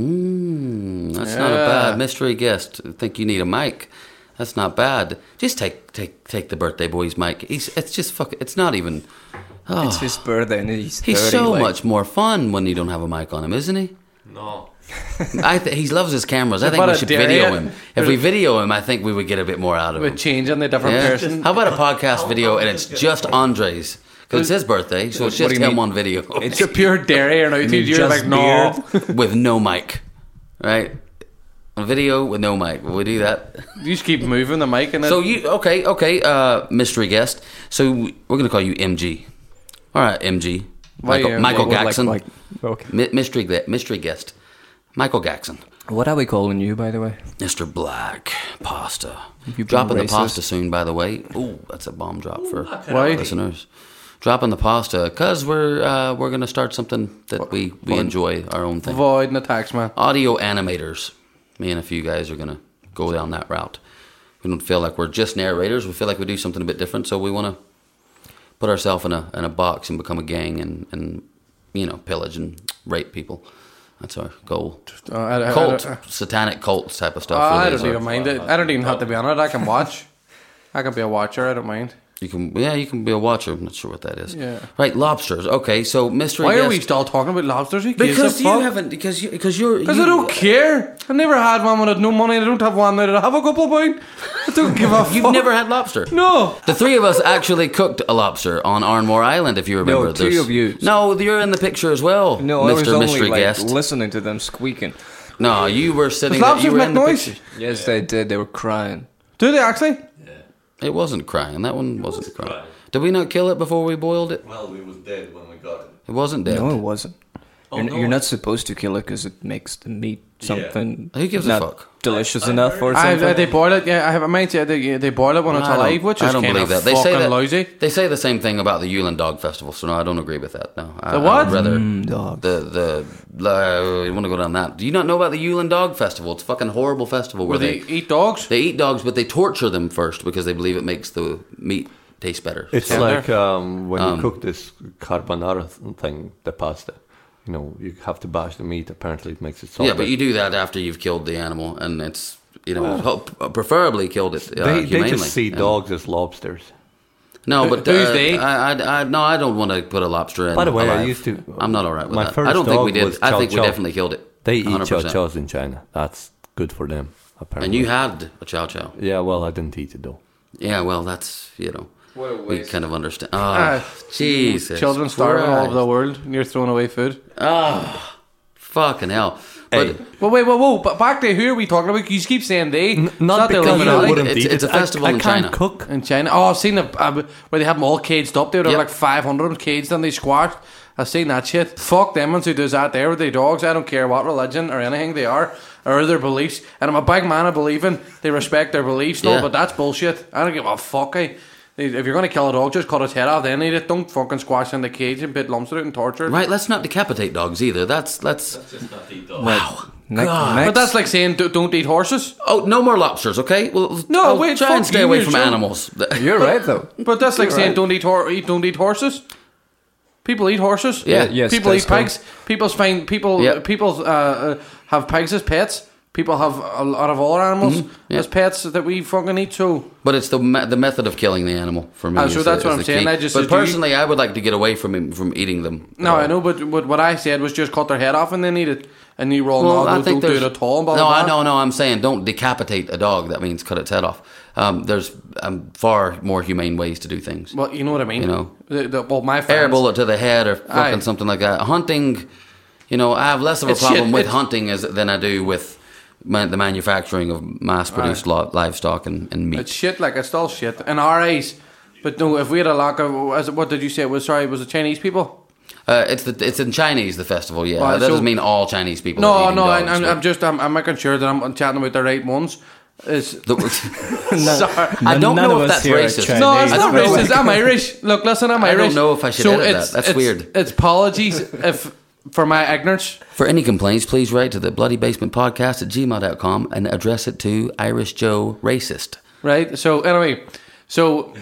Mm, that's not a Yeah. bad mystery guest. I think you need a mic. That's not bad. Just take take take the birthday boy's mic. He's it's just fuck. It's not even. Oh, It's his birthday, and he's he's thirty, so like- much more fun when you don't have a mic on him, isn't he? No. I th- he loves his cameras. I think But we I should dare video you. him. If we video him, I think we would get a bit more out of him. with changing the different Yeah. person. How about a podcast video and it's just Andre's? Because it's his birthday, so it's What just do you him mean? on video It's a pure dairy, and I mean think you're just like no. with no mic, right? A video with no mic. Will we do that? You just keep moving the mic, and then So you okay? Okay, uh, mystery guest. So we're gonna call you M G. All right, M G. Why Michael, M G? Michael Like- Gaxon. like- okay. Mi- mystery gue- mystery guest. Michael Gaxon. What are we calling you, by the way? Mister Black Pasta. You've been Dropping the racist. pasta soon, by the way. Ooh, that's a bomb drop for Why? listeners. Dropping the pasta because we're uh, we're gonna start something that we we enjoy, our own thing. avoiding the tax man. Audio animators. Me and a few guys are gonna go down that route. We don't feel like we're just narrators. We feel like we do something a bit different. So we want to put ourselves in a in a box and become a gang and, and you know pillage and rape people. That's our goal. Uh, I, I, Cult, I, satanic cult type of stuff. I, really I is don't our- even mind it. I don't even have to be on it. I can watch. I can be a watcher. I don't mind. You can, yeah, you can be a watcher. I'm not sure what that is. Yeah. Right, lobsters. Okay, so mystery Why guest. are we still talking about lobsters? Who gives Because a you fuck? haven't. Because you. Because you're. Because you, I don't care. I never had one when I had no money. I don't have one now that I have a couple of pound. I don't give a fuck. You've never had lobster. No. The three of us actually cooked a lobster on Arnmore Island, if you remember. No, two There's- of you. No, you're in the picture as well, No, I was Mister only Mystery like Guest. listening to them squeaking. No, you were sitting. Does lobsters you were make in the noise? picture. Yes, they did. They were crying. Do they actually? It wasn't crying. That one wasn't crying. Did we not kill it before we boiled it? Well, we was dead when we got it. It wasn't dead. No, it wasn't. Oh, you're, no. you're not supposed to kill it because it makes the meat something. Who gives a not fuck? Delicious I- I enough heard- or I, something. uh, they boil it. Yeah, I have a mate. Yeah, they, they boil it when it's I don't- alive, which I is don't kind believe of that. They fucking say that. lousy. They say the same thing about the Yulin Dog Festival. So no, I don't agree with that. No, I, The what? I would rather Mm, dog. the the. Uh, you want to go down that? Do you not know about the Yulin Dog Festival? It's a fucking horrible festival where Where they they eat dogs. they eat dogs, but they torture them first because they believe it makes the meat taste better. It's Yeah. like um, when Um, you cook this carbonara th- thing, the pasta. You know, you have to bash the meat. Apparently, it makes it softer. Yeah, but you do that after you've killed the animal, and it's you know ho- preferably killed it uh, They, they humanely. just see And- dogs as lobsters. No, Who- but who's uh, they? I, I, I, no, I don't want to put a lobster in. By the way, I alive. used to- I'm not all right with my that. first I don't think we dog did. was I Chow think we Chow. definitely killed it. They eat one hundred chow percent. chows in China. That's good for them, apparently. And you had a chow chow. Yeah, well, I didn't eat it though. Yeah, well, that's you know, What a we waste. kind of understand. Ah, Oh, Jesus, Children starving all over Christ. the world, and you're throwing away food. Oh, fucking hell! But Hey. Well, wait, whoa, whoa, but back to who are we talking about? You keep saying they. It's Not the because I Illuminati. wouldn't It's- eat it's it. a festival I, in I can't China. cook. In China. Oh, I've seen a, uh, where they have them all caged up there. There were Yep. like five hundred of them caged and they squashed. I've seen that shit. Fuck them ones who does that there with their dogs. I don't care what religion or anything they are or their beliefs. And I'm a big man of believing they respect their beliefs though, Yeah. but that's bullshit. I don't give a fuck. Eh? If you're going to kill a dog, just cut its head off, then eat it. Don't fucking squash it in the cage and bit lumps of it and torture it. right, let's not decapitate dogs either. That's let's. Wow. Ne- God. next, But that's like saying do- don't eat horses. Oh, no more lobsters, okay? Well, No, I'll wait, try fuck and stay you, away you're from sure. animals. you're right though. But that's like You're saying right. don't eat, hor- eat don't eat horses. People eat horses. Yeah. Yes, people that's eat pigs. People find people. Yeah. People uh, uh, have pigs as pets. People have a lot of other animals Mm-hmm. yeah. as pets that we fucking eat too. But it's the me- the method of killing the animal for me. Ah, is so the- that's what is I'm the saying. key. I just but said, do you- personally, I would like to get away from him, from eating them. No, Uh, I know, but, but what I said was just cut their head off and then eat it. And you roll Well, no, I don't, think don't do it there's at all. And blah, no, blah, I blah. know, no. I'm saying don't decapitate a dog. That means cut its head off. Um, there's um, far more humane ways to do things. Well, you know what I mean. You know. the, the, well, my Air friends, bullet to the head or fucking Aye. something like that. Hunting, you know, I have less of a It's problem shit. with It's- hunting as than I do with man, the manufacturing of mass-produced Aye. lo- livestock and, and meat. It's shit. Like it's all shit in our eyes. But no, if we had a lack of, as it- what did you say? It was sorry, was it Chinese people? Uh, it's the, it's in Chinese, the festival. Yeah, Well, that so- doesn't mean all Chinese people. are No, eating no, I, dogs, I'm, but I'm just, I'm, I'm making sure that I'm chatting about the right ones. Is the- sorry. I don't None know of if us that's here are racist. Chinese. No, it's I not don't know racist. I'm Irish. Look, listen, I'm I Irish. don't know if I should so edit it's, that. That's it's, weird. It's apologies if for my ignorance. For any complaints, please write to the Bloody Basement Podcast at gmail dot com and address it to Irish Joe Racist. Right. So anyway, so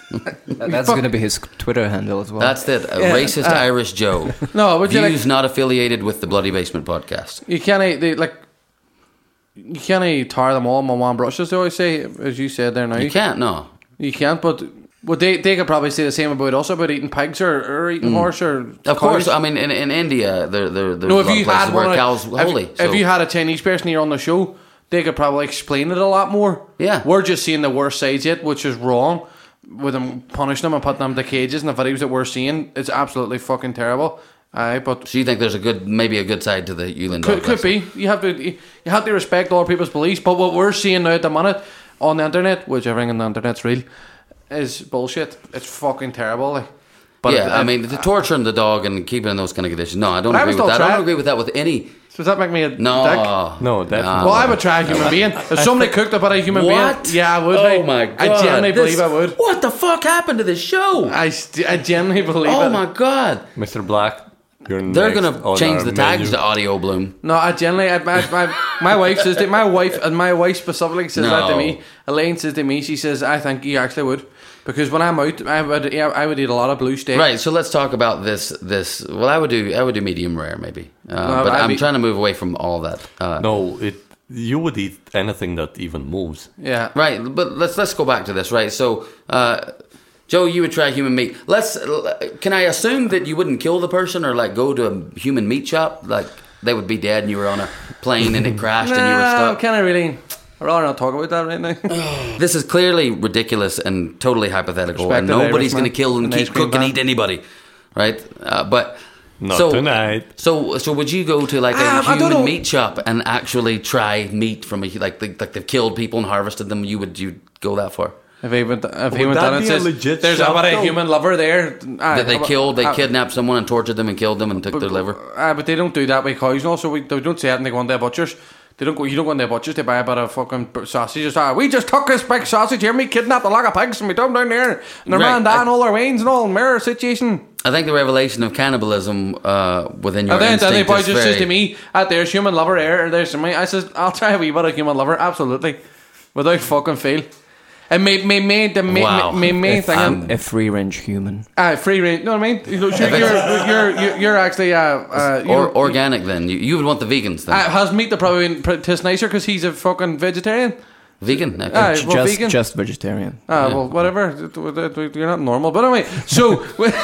That- That's going to be his Twitter handle as well. That's it. A Yeah, racist uh, Irish Joe. no, but you Views like not affiliated with the Bloody Basement Podcast. you can't they, like you can't tar them all in one brushes. They always say, as you said there now. You can't, no. You can't. But well, they they could probably say the same about us about eating pigs or, or eating horse or Mm. Of course, cows. I mean, in, in India, there, there, there's No, a if lot you of places had where one, cows if, holy. if so- you had a Chinese person here on the show, they could probably explain it a lot more. Yeah. we're just seeing the worst sides yet, which is wrong. With them punishing them and putting them to cages, and the videos that we're seeing, it's absolutely fucking terrible. Aye, but so you think there's a good, maybe a good side to the Yulin could, dog could festival? be. You have to you have to respect other people's beliefs. But what we're seeing now at the minute on the internet, which everything on the internet's real, is bullshit. It's fucking terrible. Like. But yeah, it- I it- mean, the torturing the dog and keeping in those kind of conditions. No, I don't I agree would with still that. I try don't it. agree with that with any. So does that make me a No, dick? No, definitely. Well, I would try a human being. If somebody cooked up at a human What? being, yeah, I would. Oh like, my god! I genuinely This- believe I would. What the fuck happened to this show? I, st- I genuinely believe Oh it. my god! Mister Black, you're They're next gonna on change our the tags menu. to Audio Bloom. No, I generally, I, my, my, my wife says that, my wife, and my wife specifically says that to No. me. Elaine says to me, she says, I think you actually would. Because when I'm out, I would, yeah, I would eat a lot of blue steak. Right, so let's talk about this. This well, I would do. I would do medium rare, maybe. Uh, No, but I'd I'm be- trying to move away from all that. Uh, No, it. You would eat anything that even moves. Yeah. Right, but let's let's go back to this. Right, so uh, Joe, you would try human meat. Let's. Can I assume that you wouldn't kill the person or like go to a human meat shop? Like they would be dead and you were on a plane and it crashed and you were No, stuck. can I really? I'd rather not talk about that right now. This is clearly ridiculous and totally hypothetical, Respect and the nobody's Irishman going to kill and and keep ice cream cook and van. eat anybody, right? Uh, but Not so, tonight. So, so would you go to like a Um, I don't know. human meat shop and actually try meat from a like they, like they've killed people and harvested them? You would you go that far? If he went, if he Would went that down and be a says, legit "There's shop, about a though? human lover there," aye, That they about- killed, they uh, kidnapped someone and tortured them and killed them and took their liver. Uh, but they don't do that with cows, no. So we, they don't say it and they go into the butchers. They don't go. You don't go into the butchers. They buy a bit of fucking sausage. Just, ah, we just took this big sausage here. We kidnapped a lot of pigs and we took them down there. And they're Right, man down I- all their veins and all mirror situation. I think the revelation of cannibalism uh, within your And then instinct the boy is just very... says to me, "Ah, there's human lover there. Or there's me." I says, "I'll try a wee bit of human lover, absolutely, without fucking fail." And me, me, me, the me, Wow. me, me, If, thing. um, a free range human. Ah, free range. You know what I mean? You know, You're, you're, you're, you're, you're actually uh, uh, or you're- organic. Then you, you would want the vegans then. Uh, has meat the probably pr- taste nicer because he's a fucking vegetarian? Vegan. Okay. Aye, well, just, vegan. just vegetarian. Ah, well, whatever. You're not normal, but anyway. So,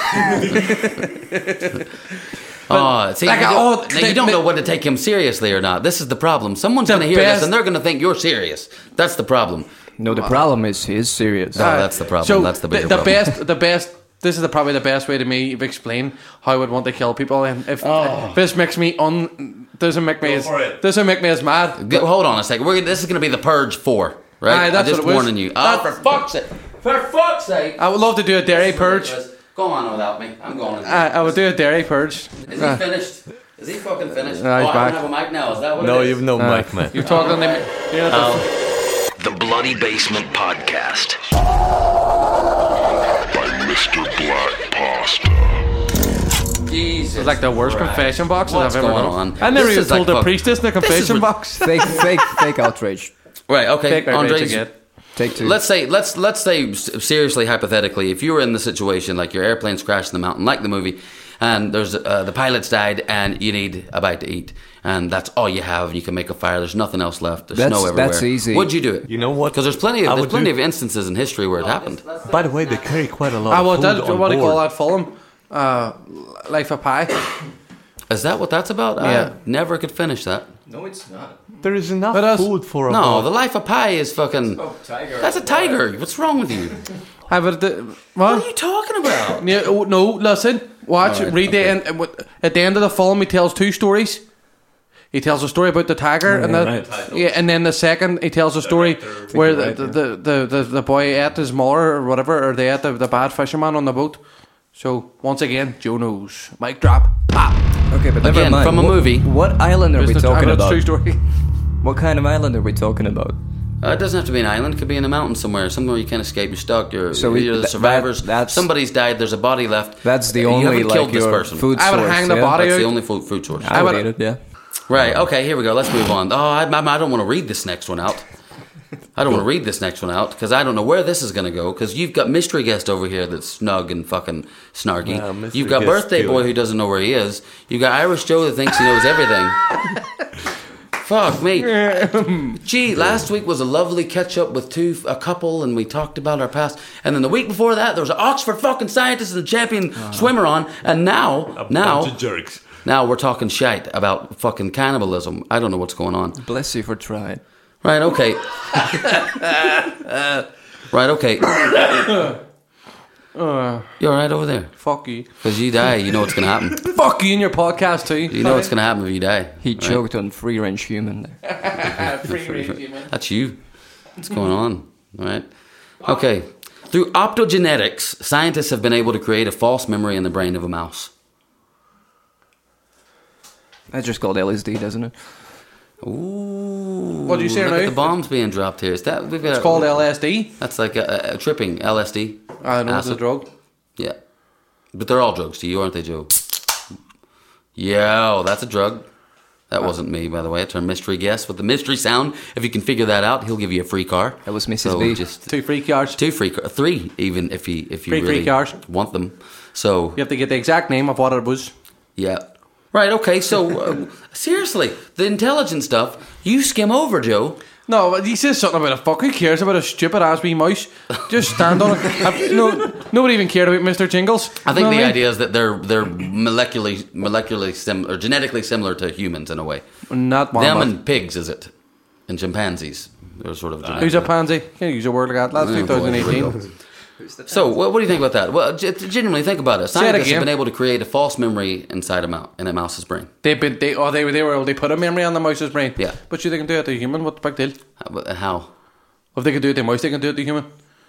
Oh, see, like, you, don't, oh, now, they- you don't they- know whether to take him seriously or not. This is the problem. Someone's The going to hear best- this and they're going to think you're serious. That's the problem. No, the problem is he is serious. Oh, that's the problem. So That's the bigger the, problem. best, the best. This is the, probably the best way to me to explain how I would want to kill people. And if, if this makes me un, doesn't make me as doesn't make me as mad. Go, hold on a second. We're, this is going to be the Purge four, right? Aye, that's I'm just what it was. warning you. Oh, That- for fuck's sake! For fuck's sake! I would love to do a dairy purge. Go on without me. I'm going. I, I would do a dairy purge. Is he finished? Is he fucking finished? Nah, he's oh, back. I don't have a mic now. Is that what No, it is? you've no Uh, mic, man. You're talking to me. You know, the- The Bloody Basement Podcast. by Mister Black Pasta. Jesus. It's like the worst Christ. confession box that What's I've ever going done. on? I never This even is like told the fuck- priestess in the This is confession ri- box. fake, fake, fake outrage. Right. Okay. Take our Andres, rage again. Take two. Let's say let's let's say s- seriously hypothetically, if you were in the situation like your airplane's crashed in the mountain, like the movie, and there's uh, the pilots died, and you need a bite to eat, and that's all you have, and you can make a fire. There's nothing else left. There's That's- snow everywhere. that's easy. Would you do it? You know what? Because there's plenty of I there's would plenty do- of instances in history where it happened. By the way, they carry quite a lot Ah, of what, food that, on what do you call board. that film? Uh, Life of Pi. Is that what that's about? Yeah. I never could finish that. No, it's not. There is enough But us- food for a No, boat. the Life of Pi is fucking. tiger. That's a tiger. What's wrong with you? I would. Uh, What what? are you talking about? Yeah, oh, no, listen. Watch. Alright, read the end. uh, what- At the end of the film, he tells two stories. He tells a story about the tiger, and the right. yeah, and then the second he tells a story where the, right, the, the, the, the the boy ate his mother or whatever, or they ate the, the bad fisherman on the boat. So once again, Joe knows. Mic drop. Pop. Okay, but never Again, mind. from a What- movie. What island are we It's the- talking it's about? True story. What kind of island are we talking about? Uh, it doesn't have to be an island. It could be in a mountain somewhere. Somewhere you can't escape. You're stuck. You're, So we- you're the that- survivors. that's- Somebody's died. There's a body left. That's the You only haven't like killed this your person. food I would source. hang the yeah? body That's out. the only food, food source. I would would- eat it. Yeah. Right. Okay. Here we go. Let's move on. Oh, I, I, I don't want to read this next one out. I don't want to read this next one out because I don't know where this is going to go. Because you've got mystery guest over here that's snug and fucking snarky. Yeah, mystery you've got guest birthday killer. boy who doesn't know where he is. You've got Irish Joe that thinks he knows everything. Fuck me. Gee, last week was a lovely catch up with two a couple, and we talked about our past. And then the week before that, there was an Oxford fucking scientist and a champion swimmer on. And now, A now, bunch of jerks. now we're talking shite about fucking cannibalism. I don't know what's going on. Bless you for trying. Right, okay. right, okay. You alright over there? Fuck you. Because you die, you know what's going to happen. Fuck you in your podcast too. You know what's going to happen if you die. He right? choked on free range human there. Free range, you man. That's you. What's going on? All right. Okay. Through optogenetics, scientists have been able to create a false memory in the brain of a mouse. That's just called L S D, doesn't it? Ooh. What do you say look now? at the bombs being dropped here. Is that we've got It's called L S D. That's like a, a, a tripping L S D. I know it's a Acid. drug. Yeah. But they're all drugs to you, aren't they, Joe? Yeah, that's a drug. That wasn't me, by the way. I turned mystery guest with the mystery sound. If you can figure that out, he'll give you a free car. That was Missus So B. just Two free cars. two free car, three even if you if you Free- free really cars. want them. So You have to get the exact name of what it was. yeah. Right, okay, so uh, seriously, the intelligent stuff, you skim over, Joe. No, but he says something about a fuck. Who cares about a stupid ass wee mouse? Just stand on it. Have- no, nobody even cared about Mister Jingles. I think You know the what idea is that they're they're molecularly molecularly sim or genetically similar to humans in a way. Not one. Them but- and pigs, is it? And chimpanzees. They're sort of. Who's a pansy? Can't use a word like that. That's Oh, boy, twenty here we eighteen. go. So, what, what do you think about that? Well, g- genuinely think about it. Say it Scientists again. have been able to create a false memory inside a mouse in a mouse's brain. They've been. They oh they were they were able to put a memory on the mouse's brain. Yeah. But you they can do it to a human. What the big deal? How- How? If they can do it to a mouse, they can do it to a human.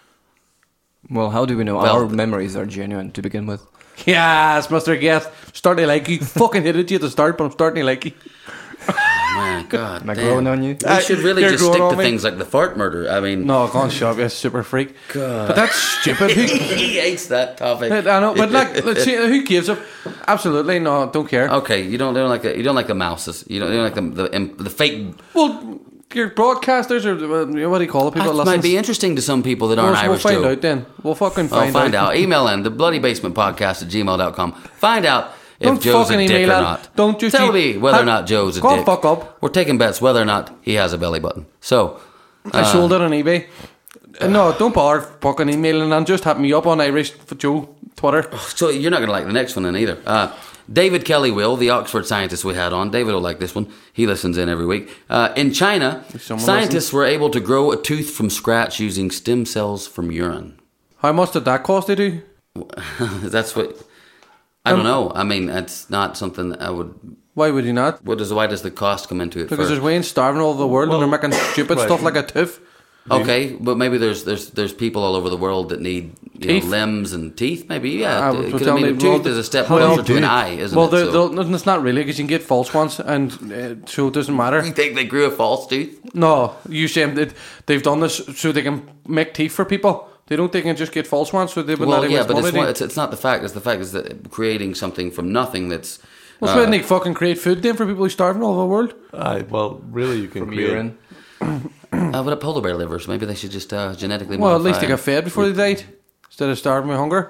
Well, how do we know Well, our th- memories are genuine to begin with? Yes, Mister Guest. Starting to like you. Fucking hated you at the start, but I'm starting to like you. Man, God, Am I damn. growing on you? We should really You're just growing stick on to me. things like the fart murder. I mean, No, go on, shove you, super freak. But that's stupid. Who, he hates that topic. I know, but like, let's see, who gives a? Absolutely, no, don't care. Okay, you don't, you don't like the, you don't like the mouses. You don't, you don't like the the, im- the fake. Well, your broadcasters or uh, what do you call it? People That that might listen. be interesting to some people that We'll, aren't we'll Irish find Joe. out then. We'll fucking I'll find, find out. Email in the bloody basement podcast at gmail dot com. Find out if Don't Joe's a fucking dick or email that. not. Don't just tell e- me whether ha- or not Joe's a Go dick. fuck up. We're taking bets whether or not he has a belly button. So I sold it on eBay. Uh, no, don't bother fucking emailing and just hit me up on Irish for Joe Twitter. So you're not going to like the next one then either. Uh, David Kelly will, the Oxford scientist we had on. David will like this one. He listens in every week. Uh, in China, someone scientists were able to grow a tooth from scratch using stem cells from urine. How much did that cost to do? That's what... I don't know. I mean, it's not something that I would... Why would you not? What does, why does the cost come into it Because first? there's Wayne starving all over the world and they're making stupid right. stuff like a tooth. Okay, but maybe there's there's there's people all over the world that need you know, Teeth? limbs and teeth. Maybe yeah. Ah, Because, but I tell mean, me, a tooth well, is a step how closer do to an you- eye, isn't well, it? they're- So, they're- it's not really because you can get false ones, and uh, so it doesn't matter. you think they grew a false tooth? No, you say that they've done this so they can make teeth for people. They don't. They can just get false ones, so they would Well, not even yeah, but want it's, to one, do. it's it's not the fact. It's the fact is that creating something from nothing that's. Well, uh, so why didn't they fucking create food then for people who starving all over the world? Aye, well, really, you can From create. urine. Uh, but a polar bear livers. Maybe they should just uh, genetically. Well, at least modify they got fed before they died instead of starving with hunger.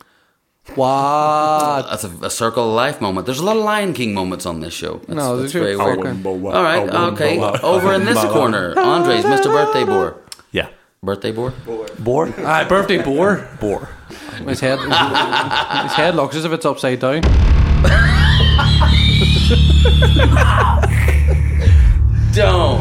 What? That's a, a circle of life moment. There's a lot of Lion King moments on this show. That's, No, that's they're very fucking- weird. All right, okay. Over in this corner, Andre's Mister Birthday Boar. Yeah. Birthday Boar. Boar? Ah, birthday boar. Boar. His head, his head looks as if it's upside down. Don't.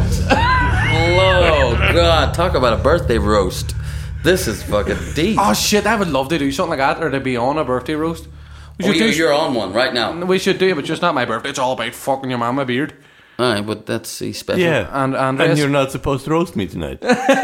Oh God! Talk about a birthday roast. This is fucking deep. Oh shit! I would love to do something like that, or to be on a birthday roast. We Oh, should you, do. you're on one right now. We should do it, but just not my birthday. It's all about fucking your mama beard. All right, but that's see, special. Yeah. And And Andres. you're not supposed to roast me tonight.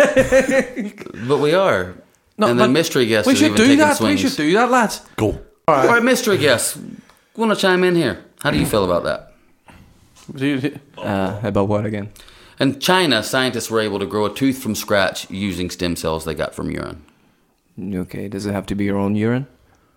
But we are. No, and but the mystery guest We is should even do taking that. swings. We should do that, lads. Go. All right, mystery guest. Want to chime in here? How do you feel about that? Do you- Uh, about what again? In China, scientists were able to grow a tooth from scratch using stem cells they got from urine. Okay, does it have to be your own urine?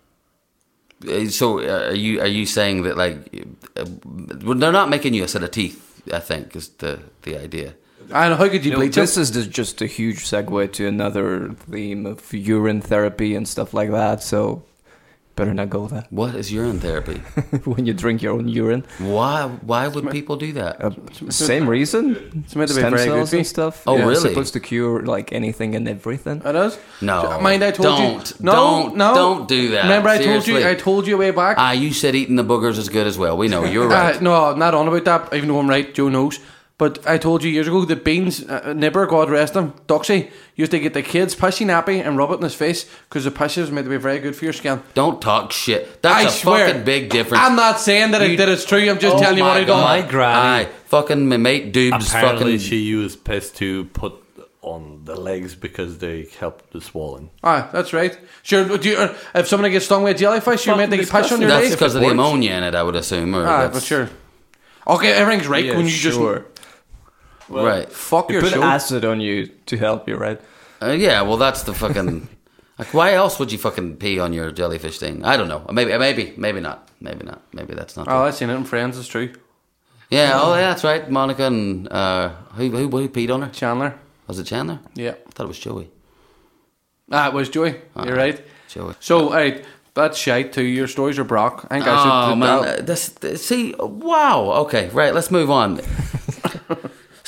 Uh, So, uh, are you are you saying that like uh, well, they're not making you a set of teeth? I think is the the idea. And how could you No, bleach this it? is just- just a huge segue to another theme of urine therapy and stuff like that. So better not go there. What is urine therapy? When you drink your own urine, Why why would people do that? uh, same reason. It's meant to be Stem very cells good. and stuff. Oh, Yeah, it's really? supposed to cure like anything and everything. It is. No, Mind I told don't, you. No, don't, no. don't do that. Remember, I Seriously. told you. I told you way back. Ah, you said eating the boogers is good as well. We know you're right. Uh, no, I'm not on about that, even though I'm right, Joe knows. But I told you years ago that Beans, uh, Nipper, God rest him, Doxy, used to get the kids' pissy nappy and rub it in his face because the piss is meant to be very good for your skin. Don't talk shit. That's I a swear. fucking big difference. I'm not saying that, You- it, that it's true, I'm just Oh telling you what my I done. God. My granny- Aye, fucking my mate dude's Apparently, fucking. she used piss to put on the legs because they help the swelling. Ah, that's right. Sure, do you, uh, if somebody gets stung by a jellyfish, you're meant to get piss on your That's leg? because of the works. ammonia in it, I would assume. Or Ah, that's- but sure. Okay, everything's right Yeah, when you sure. just right. fuck You your put show. acid on you to help you, right? Uh, yeah, well, that's the fucking. Like, why else would you fucking pee on your jellyfish thing? I don't know. Maybe, maybe, maybe not. Maybe not. Maybe that's not. Oh, I've seen it in Friends, it's true. Yeah. Oh, yeah, that's right. Monica and uh, who, who who peed on her? Chandler. Was it Chandler? Yeah. I thought it was Joey. Ah, it was Joey. You're right. Joey. So, alright, that's shite too. Your stories are Brock. I think I should. Oh man, that- uh, this, this see, wow. Okay, right. Let's move on.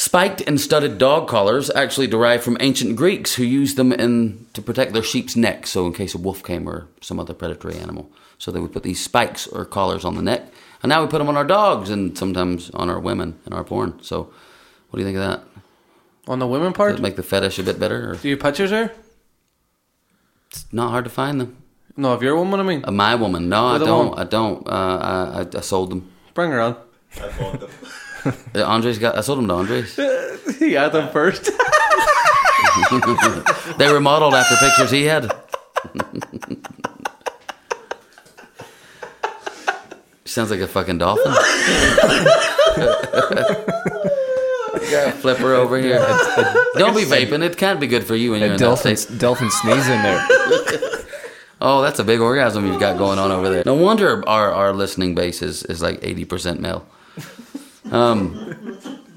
Spiked and studded dog collars actually derive from ancient Greeks who used them in to protect their sheep's necks, so in case a wolf came or some other predatory animal. So they would put these spikes or collars on the neck, and now we put them on our dogs and sometimes on our women in our porn. So what do you think of that? On the women part? Does it make the fetish a bit better? Or? Do you have pictures there? It's not hard to find them. No, if you're a woman, I mean. Uh, my woman. No, I With a don't. woman. I don't. Uh, I, I, I sold them. Bring her on. I bought them. Uh, Andres got. I sold them to Andres. He had them first. They were modeled after pictures he had. Sounds like a fucking dolphin. Got a flipper over here. Don't be vaping. It can't be good for you when you're A in dolphin, that state. dolphin sneeze in there. Oh, that's a big orgasm you've got going on over there. No wonder our, our listening base is, is like eighty percent male. Um,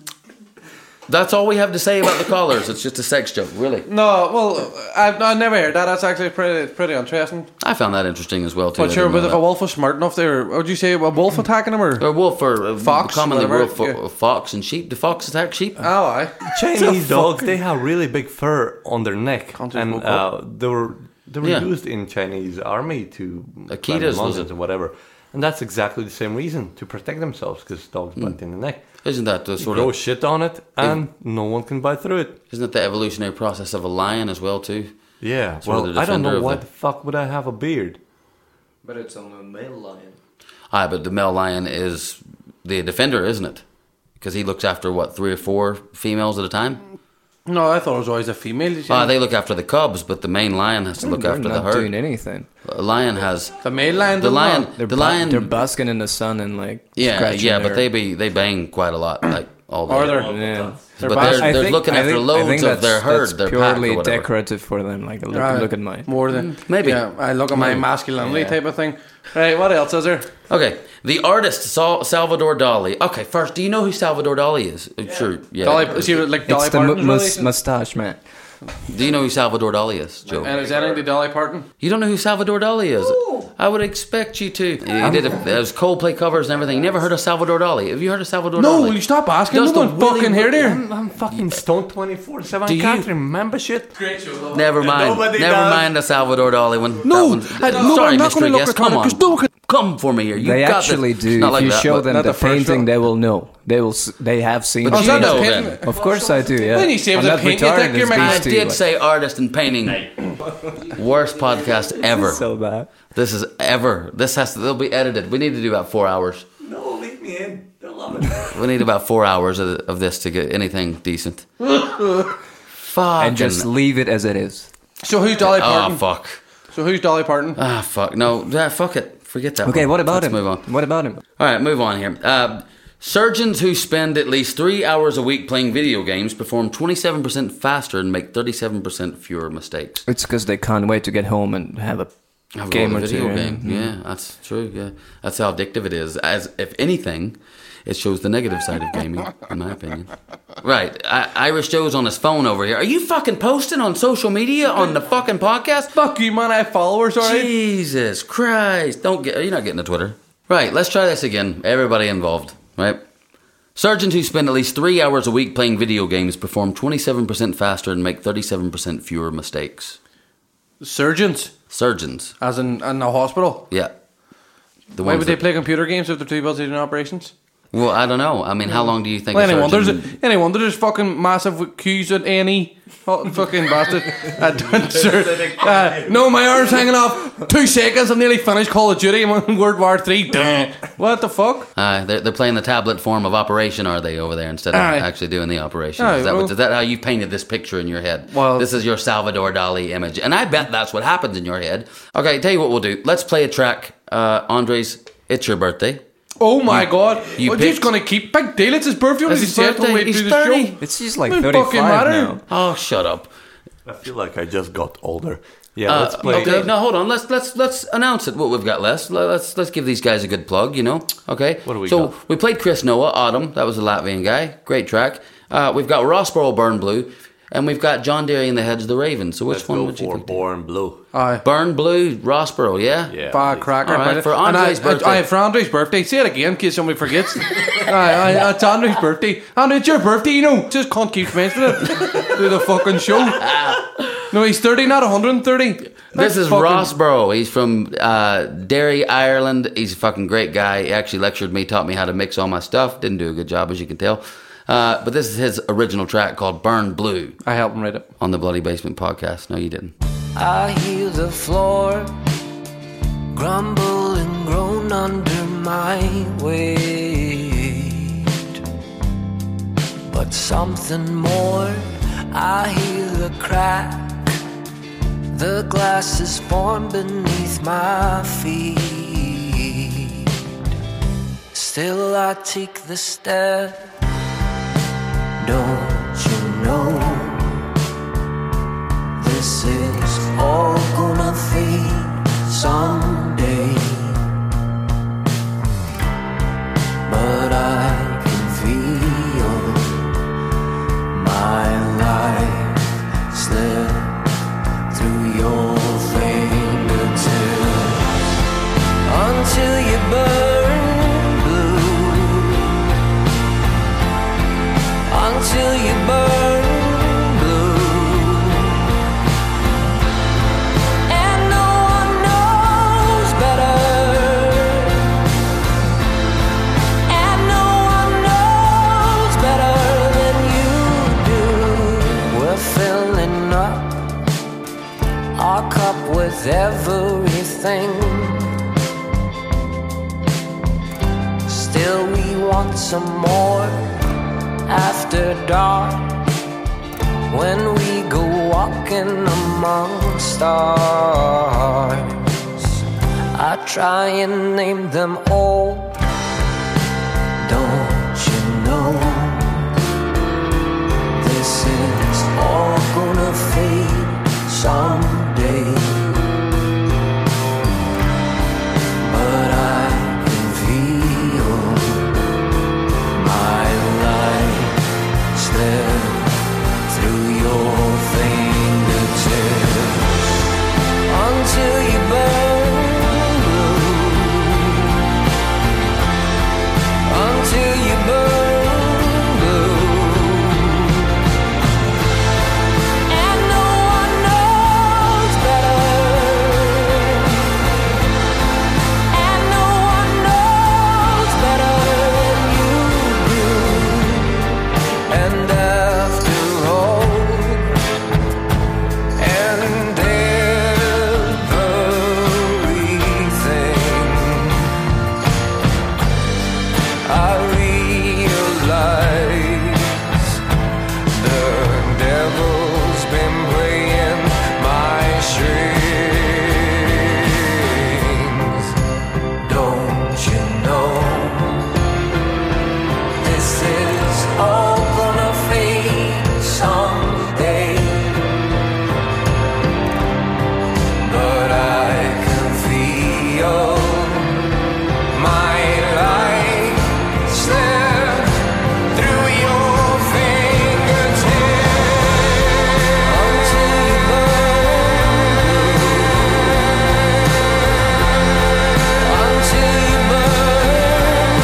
that's all we have to say about the collars. It's just a sex joke, really. No, well, I've, I've never heard that. That's actually pretty pretty interesting. I found that interesting as well, too. But I sure, didn't know but if that. a wolf was smart enough there, would you say a wolf attacking him or? Or wolf or uh, Fox, commonly whatever, wolf, yeah. uh, fox and sheep. Do fox attack sheep? Oh, aye. Chinese dogs, they have really big fur on their neck, Can't just and woke uh, they were they were Yeah. used in Chinese army to Akitas, climb was mountains it? or whatever, and that's exactly the same reason, to protect themselves, because dogs bite in the neck. Isn't that the You sort throw of shit on it, and no one can bite through it. isn't that the evolutionary process of a lion as well too? Yeah, Sort of well, the I don't defender know of why the- the fuck would I have a beard. But it's on a male lion. Aye, but the male lion is the defender, isn't it? Because he looks after what three or four females at a time. No, I thought it was always a female. you see. Ah, they look after the cubs, but the main lion has to look They're after the not herd. doing anything. A lion has the male lion. the doesn't lion. know. They're The ba- lion. They're basking in the sun and like yeah, scratching yeah, but their- they be they bang quite a lot, like all day. Or they're Yeah. They're but bas- they're, I they're think- looking I after think- I loads think of their that's- herd, that's their pack or purely whatever. decorative for them. Like look, Uh, look at my. more than Maybe. Yeah, I look at my Maybe. masculinity Yeah. type of thing. Right, what else is there? Okay, the artist Sal- Salvador Dali. Okay, first, do you know who Salvador Dali is? Sure, yeah. Dolly, is he like Dolly It's the mu- Parton's mus- relation? mustache man. Do you know who Salvador Dali is, Joe? And is that anything to Dolly Parton? You don't know who Salvador Dali is? I would expect you to. He did it. There's Coldplay covers and everything. You never heard of Salvador Dali? Have you heard of Salvador No, Dali? will you stop asking? Does No the one fucking Willy- heard there. I'm, I'm fucking stoned twenty-four seven. Do you- Can't remember shit. Never mind. Nobody Never does. mind the Salvador Dali one. No, That one's- I- no, sorry, I'm not mystery gonna look guest. at Come it, on, 'cause no one can- come for me here. You They got actually this. do. Not If like you that, show but- them not the, the first painting, one. they will know. They will. s- They have seen. But it. you Oh, know that's then. Of course I do. Yeah. When you say it I'm was a not paint, you retarded think you're as making- I these two, did but- say artist and painting. Worst podcast ever. so bad. This is ever. This has to. They'll be edited. We need to do about four hours. No, leave me in. They'll love it. We need about four hours of, of this to get anything decent. Fucking. And just leave it as it is. So who's Dolly Oh Parton? fuck. So who's Dolly Parton? Ah fuck. No. Ah, fuck it. Forget that. Okay, one. what about Let's him? Move on. What about him? All right, move on here. Uh, surgeons who spend at least three hours a week playing video games perform twenty-seven percent faster and make thirty-seven percent fewer mistakes. It's because they can't wait to get home and have a Have a game little or two. video yeah. game. Yeah, that's true. Yeah, that's how addictive it is. As if anything, it shows the negative side of gaming, in my opinion. Right, I, Irish Joe's on his phone over here. Are you fucking posting on social media on the fucking podcast? Fuck you, man. I have followers, alright? Jesus Christ! Don't get. You're not getting to Twitter. Right, let's try this again. Everybody involved. Right. Surgeons who spend at least three hours a week playing video games perform twenty-seven percent faster and make thirty-seven percent fewer mistakes. Surgeons, Surgeons. as in in the hospital. Yeah. The Why ones would they that- play computer games if they're too busy doing operations? Well, I don't know. I mean, how long do you think? Well, a anyone, there's surgeon- a, anyone, there's fucking massive queues at A and E. Oh, fucking bastard. Uh, sir, uh, no, my arm's hanging off. Two seconds, I'm nearly finished Call of Duty. I'm on World War Three. What the fuck? Aye, they're, they're playing the tablet form of operation, are they, over there, instead of Aye. actually doing the operation? Aye, is, that, well- what, is that how you painted this picture in your head? Well- this is your Salvador Dali image. And I bet that's what happens in your head. Okay, tell you what we'll do. Let's play a track. Uh, Andres, it's your birthday. Oh my god. you Well, picked- just gonna keep big deal. It's his birthday. It's He his said birthday. to wait He's through the thirty. show. It's just like Doesn't thirty-five fucking matter. now. Oh, shut up. I feel like I just got older. Yeah, Uh, let's play. okay, no, hold on. Let's let's let's announce it. What we've got less. Let's let's give these guys a good plug. You know, okay. What do we so got? we played Chris Noah, Autumn. That was a Latvian guy. Great track. Uh, we've got Rossborough Burn Blue. and we've got John Derry and the Heads of the Ravens. So which Let's one go would you for think? Born Blue. Aye. Burn Blue, Rossborough, yeah? Yeah. Bad cracker. All right, but- for and Andre's I, birthday. I, I, for Andre's birthday. Say it again in case somebody forgets. aye, aye, it's Andre's birthday. And it's your birthday, you know. Just can't keep mentioning it through the fucking show. No, he's thirty, not one hundred thirty. This That's is fucking- Rossborough. He's from uh, Derry, Ireland. He's a fucking great guy. He actually lectured me, taught me how to mix all my stuff. Didn't do a good job, as you can tell. Uh, but this is his original track called Burn Blue I helped him write it. on the Bloody Basement podcast. No, you didn't. I hear the floor grumble and groan under my weight, but something more. I hear the crack, the glass is formed beneath my feet. Still I take the step. Don't you know this is all gonna fade someday? But I can feel my life slip through your fingertips until you burn blue, until you burn blue, and no one knows better, and no one knows better than you do. We're filling up our cup with everything. Still we want some more after dark, when we go walking among stars. I try and name them all. Don't you know this is all gonna fade someday? But I can feel my life slip through your fingertips until you burn blue, until you burn blue, and no one knows better, and no one knows better than you do. And after all, and everything, I realize the devil's been playing my strings. Don't you know this is all gonna fade someday? But I can feel my life slip through your fingertips until you burn, until you burn,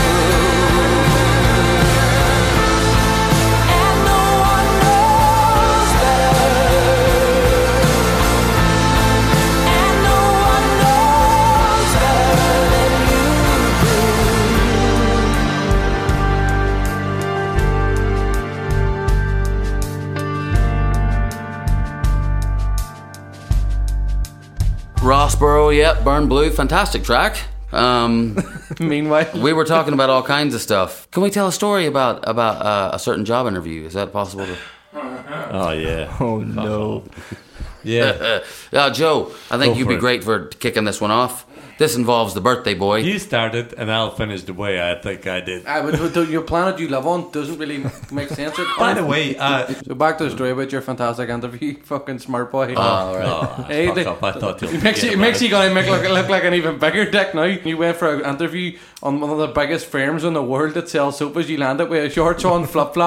and no one knows better, and no one knows better than you do. Rossborough, yep, Burn Blue, fantastic track. Um, Meanwhile, we were talking about all kinds of stuff. Can we tell a story about about uh, a certain job interview? Is that possible? To... Oh, yeah. Oh no. Yeah. Uh, Joe, I think Go you'd for be it. great for kicking this one off. This involves the birthday boy. You started, and I'll finish the way I think I did. ah, but, but the- your planet you live on doesn't really make sense. By the way, uh, So back to the story about your fantastic interview, fucking smart boy. Oh, right. oh, Hey, fuck the- up. I thought you'll It makes you, forget it makes about you gonna make look, look like an even bigger dick now. You went for an interview on one of the biggest firms in the world that sells sofas. You landed with shorts on, flip flops,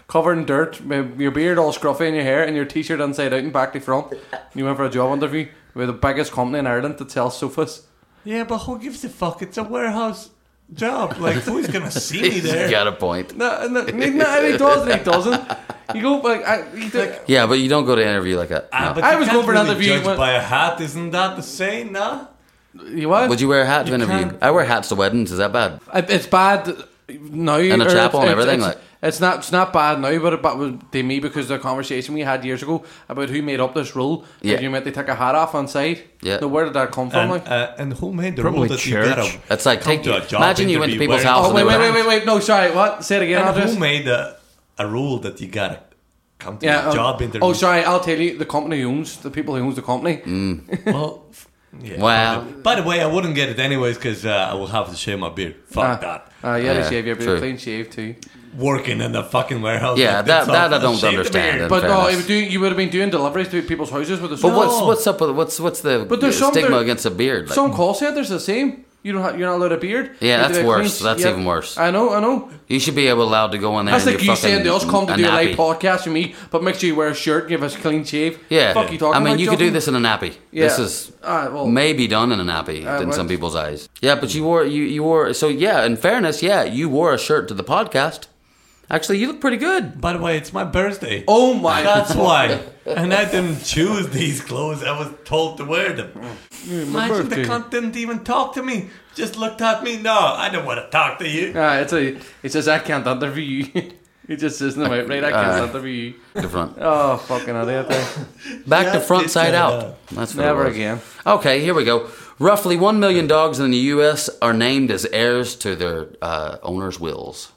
covered in dirt, with your beard all scruffy in your hair, and your t-shirt inside out and back to front. You went for a job interview with the biggest company in Ireland that sells sofas. Yeah, but who gives a fuck? It's a warehouse job. Like, who's gonna see me He's there? got a point. No, no, no, he does and he doesn't. You go like, I, he did, Yeah, but you don't go to an interview like that. Ah, No. but I you was can't going for an really interview judge when- by a hat. Isn't that the same? Nah. you what? Would you wear a hat to You interview? can't- I wear hats to weddings. Is that bad? It- It's bad now. And a or chapel and it's- everything, It's, like- it's not. It's not bad now, but it but to me because of the conversation we had years ago about who made up this rule. Yeah. That you meant to take a hat off on site. Yeah. Now, where did that come from? And, like? uh, and who made the Probably rule that church. you gotta It's like come take. to a job Imagine you went to interview people's wearing- house. oh and wait, they wait, were- wait, wait, wait. No, sorry. What? Say it again. And Andres. who made a, a rule that you gotta come to Yeah. a um, job interview? oh, sorry. I'll tell you. The company owns the people who owns the company. Well, f- yeah, Wow. probably. By the way, I wouldn't get it anyways because uh, I will have to shave my beard. Fuck that. Uh, yeah, Yeah, they shave your beard, true. clean shave too. Working in a fucking warehouse. Yeah, like that- this, that I I'll don't shave the understand beard. it. But no, fairness. it would do, you would have been doing deliveries to people's houses with a. But what's No. what's up with what's what's the But there's some stigma there- against a beard? Like, Some call centers the same. You don't. Have, you're not allowed a beard. Yeah, You have to that's be a worse. clean- That's yeah. even worse. I know. I know. you should be able allowed to go in there. That's and like you're you saying to us, come to a do a live nappy. podcast with me, but make sure you wear a shirt, give us a clean shave. Yeah, Fuck you talking I mean, about, you could do Justin? this in a nappy. Yeah. This is Ah, well, maybe done in a nappy Uh, in what? some people's eyes. Yeah, but you wore you you wore so yeah. In fairness, yeah, you wore a shirt to the podcast. Actually, you look pretty good. By the way, it's my birthday. Oh my! That's why. And I didn't choose these clothes. I was told to wear them. Imagine the birthday. cunt didn't even talk to me. Just looked at me. No, I don't want to talk to you. Ah, it's a. It says I can't interview you. It just says no, right? I can't Uh, interview you. The front, Oh fucking idiot! back Yeah, to front it's, side uh, out. That's what it Never was. again. Okay, here we go. Roughly one million dogs in the U S are named as heirs to their uh, owners' wills.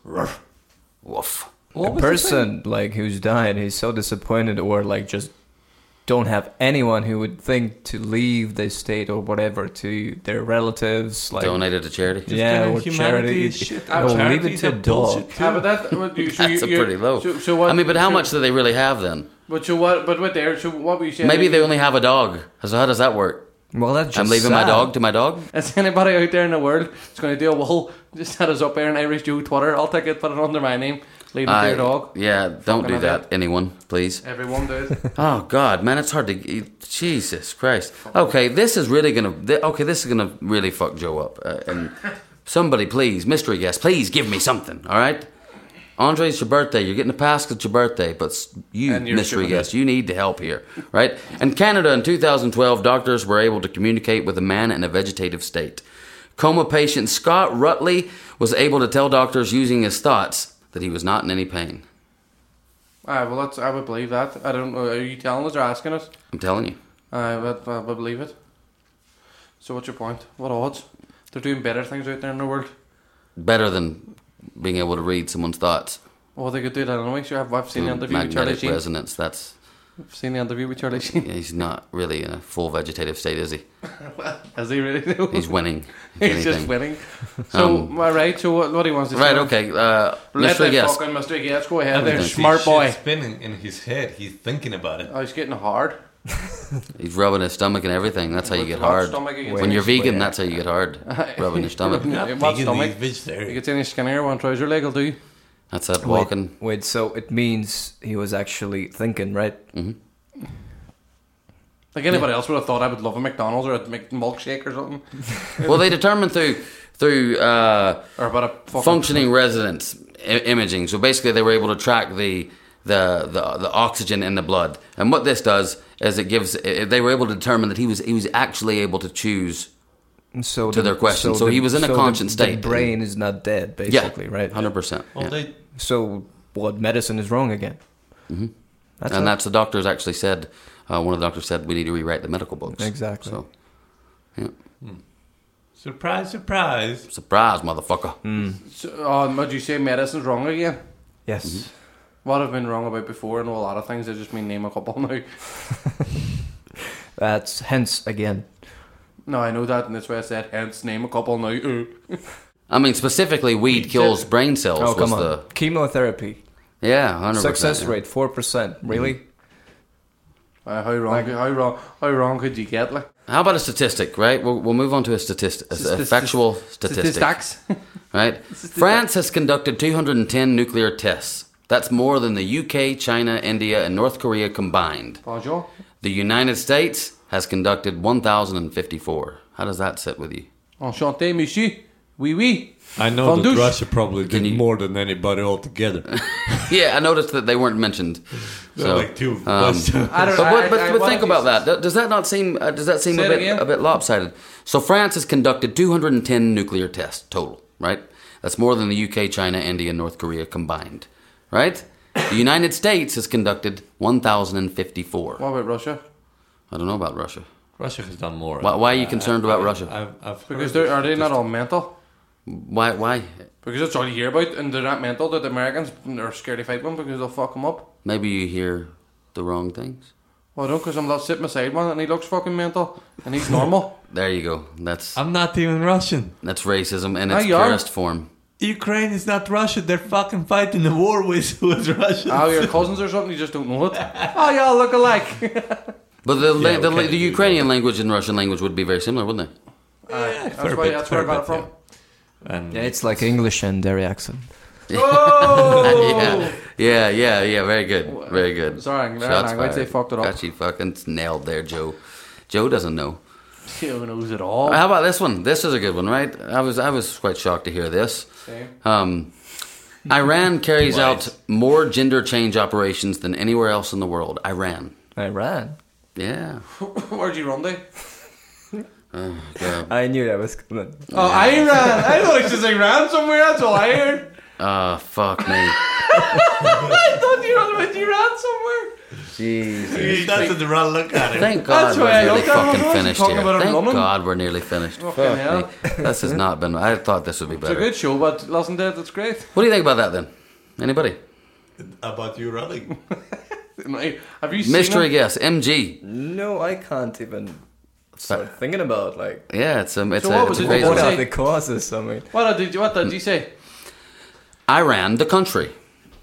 Woof. A person like who's died, he's so disappointed, or like just don't have anyone who would think to leave the estate or whatever to their relatives. Like, Donated to charity. yeah, Kinda or humanity charity. is shit. Oh, leave Charities it to are a dog. bullshit too. Ah, but that. What you, so That's you, a you- pretty low. So, so what? I mean, but how so, much do they really have then? But so what? But what there? So what were you saying? Maybe they only have a dog. So how does that work? Well, that's just I'm leaving my sad. dog to my dog. Is anybody out there in the world that's going to do a wall? Just set us up there in Irish Joe Twitter. I'll take it, put it under my name. Leave it to I- your dog. Yeah, don't do Fucking that, idiot. anyone, please. Everyone does. Oh God, man, it's hard to. Jesus Christ. Okay, this is really gonna. th- Okay, this is gonna really fuck Joe up. Uh, and somebody, please, mystery guest, please give me something. All right, Andre, it's your birthday. You're getting a pass. It's your birthday, but s- you, And you're mystery shipping guest, you need to help here, right? In Canada, in two thousand twelve, doctors were able to communicate with a man in a vegetative state. Coma patient Scott Rutley was able to tell doctors using his thoughts that he was not in any pain. Aye, well, that's, I would believe that. I don't know. Are you telling us or asking us? I'm telling you. I would, I would believe it. So what's your point? What odds? They're doing better things out there in the world. Better than being able to read someone's thoughts. Well, they could do that anyway. Sure, I've, I've seen the Through interview with Charlie magnetic Sheen. resonance. That's I've seen the interview with Charlie Sheen. he's not really in a full vegetative state, is he? Is he really? He's winning. if He's just anything. winning. So, Um, all right. So what, what he wants to Right. say? Okay. Uh, Let mystery that guest. fucking mystery guest go ahead. There, Everything. smart boy. Shit's spinning in his head. He's thinking about it. Oh, he's getting hard. He's rubbing his stomach and everything. That's how you With get the hot hard. stomach, he gets When in you're his- vegan, that's how you get hard. Rubbing your stomach. Yeah, Not what vegan, stomach? he's He vegetarian. gets any skinnier one trouser leg will do. That's that Wait, walking. wait, so it means he was actually thinking, right? Like anybody else would have thought I would love a McDonald's or a Mc- milkshake or something. Well, they determined through through uh, Or about a fucking functioning resonance I- imaging. So basically, they were able to track the the, the the oxygen in the blood. And what this does is it gives. It, they were able to determine that he was he was actually able to choose. So To the- their question. So the- he was in a so conscious the, state. The brain is not dead, basically, yeah, right? Hundred percent. Well, they So what? Medicine is wrong again. Mm-hmm. That's And all. that's the doctors actually said. Uh, one of the doctors said we need to rewrite the medical books. Exactly. So, yeah. surprise, surprise. Surprise, motherfucker. So, oh, would you say medicine's wrong again? yes. Mm-hmm. What I've been wrong about before, I know a lot of things. I just mean name a couple now. That's hence again. No, I know that, and that's why I said hence name a couple now. Ooh. I mean, specifically, weed kills brain cells. Oh, come was on. the Chemotherapy. yeah, hundred percent. Success rate four percent. Really? Uh, how wrong? how wrong? How wrong could you get? Like How about a statistic? Right, we'll, we'll move on to a statistic, a, a Statist- factual statistic. statistics. Right, France has conducted two hundred ten nuclear tests That's more than the U K, China, India, and North Korea combined. Bonjour. The United States has conducted one thousand fifty-four. How does that sit with you? Enchanté, monsieur. Oui, oui. I know Fondue. that Russia probably did you- more than anybody altogether. Yeah, I noticed that they weren't mentioned. So, like two. um, I don't but, know. but, I- but, I- but what think if about you- that. Do- Does that not seem? Uh, does that seem Say a it bit again. a bit lopsided? So France has conducted two hundred ten nuclear tests total. Right. That's more than the U K, China, India, and North Korea combined. Right. The United States has conducted one thousand fifty-four. What about Russia? I don't know about Russia. Russia has done more. Why, why are you concerned about Russia? I've, I've Because heard they're, are they just- not all mental? Why? Why? Because that's all you hear about, and they're not mental. That the Americans are scared to fight one because they'll fuck them up. Maybe you hear the wrong things. Well, I don't, because I'm not sitting beside one, and he looks fucking mental, and he's normal. There you go. That's I'm not even Russian. that's racism in Ah, its you are? purest form. Ukraine is not Russia. They're fucking fighting the war with, with Russia. Oh, your cousins or something, you just don't know it. Oh, y'all look alike. But the Yeah, the, okay. the Ukrainian language and Russian language would be very similar, wouldn't they? Aye, fair that's why, bit, that's where I fair got it bit, from. And Yeah, it's like English and their accent. Oh! Yeah, yeah, yeah, yeah. Very good, very good. Sorry, very Shots language, fired. they fucked it up. Got you fucking nailed there, Joe. Joe doesn't know. Who knows it all? How about this one? This is a good one, right? I was I was quite shocked to hear this. Same. Um, Iran carries out more gender change operations than anywhere else in the world. Iran. Iran. Yeah. Where'd you run to? Oh, God. I knew that was coming. Oh, Iran! I thought it was Iran somewhere, that's all I heard. Oh, fuck me. I thought you were with Iran somewhere. Jesus. that's the wrong look at it. Thank God That's we're why I nearly looked at him, fucking I was finished talking here. about a Thank woman. God we're nearly finished. Fucking Fuck hell. me. This has not been... I thought this would be It's a better. good show, but listen to it, it's great. What do you think about that then? Anybody? About you running. Have you seen Mystery it? guess. M G. No, I can't even start thinking about like Yeah, it's a, it's So a, what it's was a it? crazy What what one. are the causes. I mean, What did you, what did you say? Iran, the country.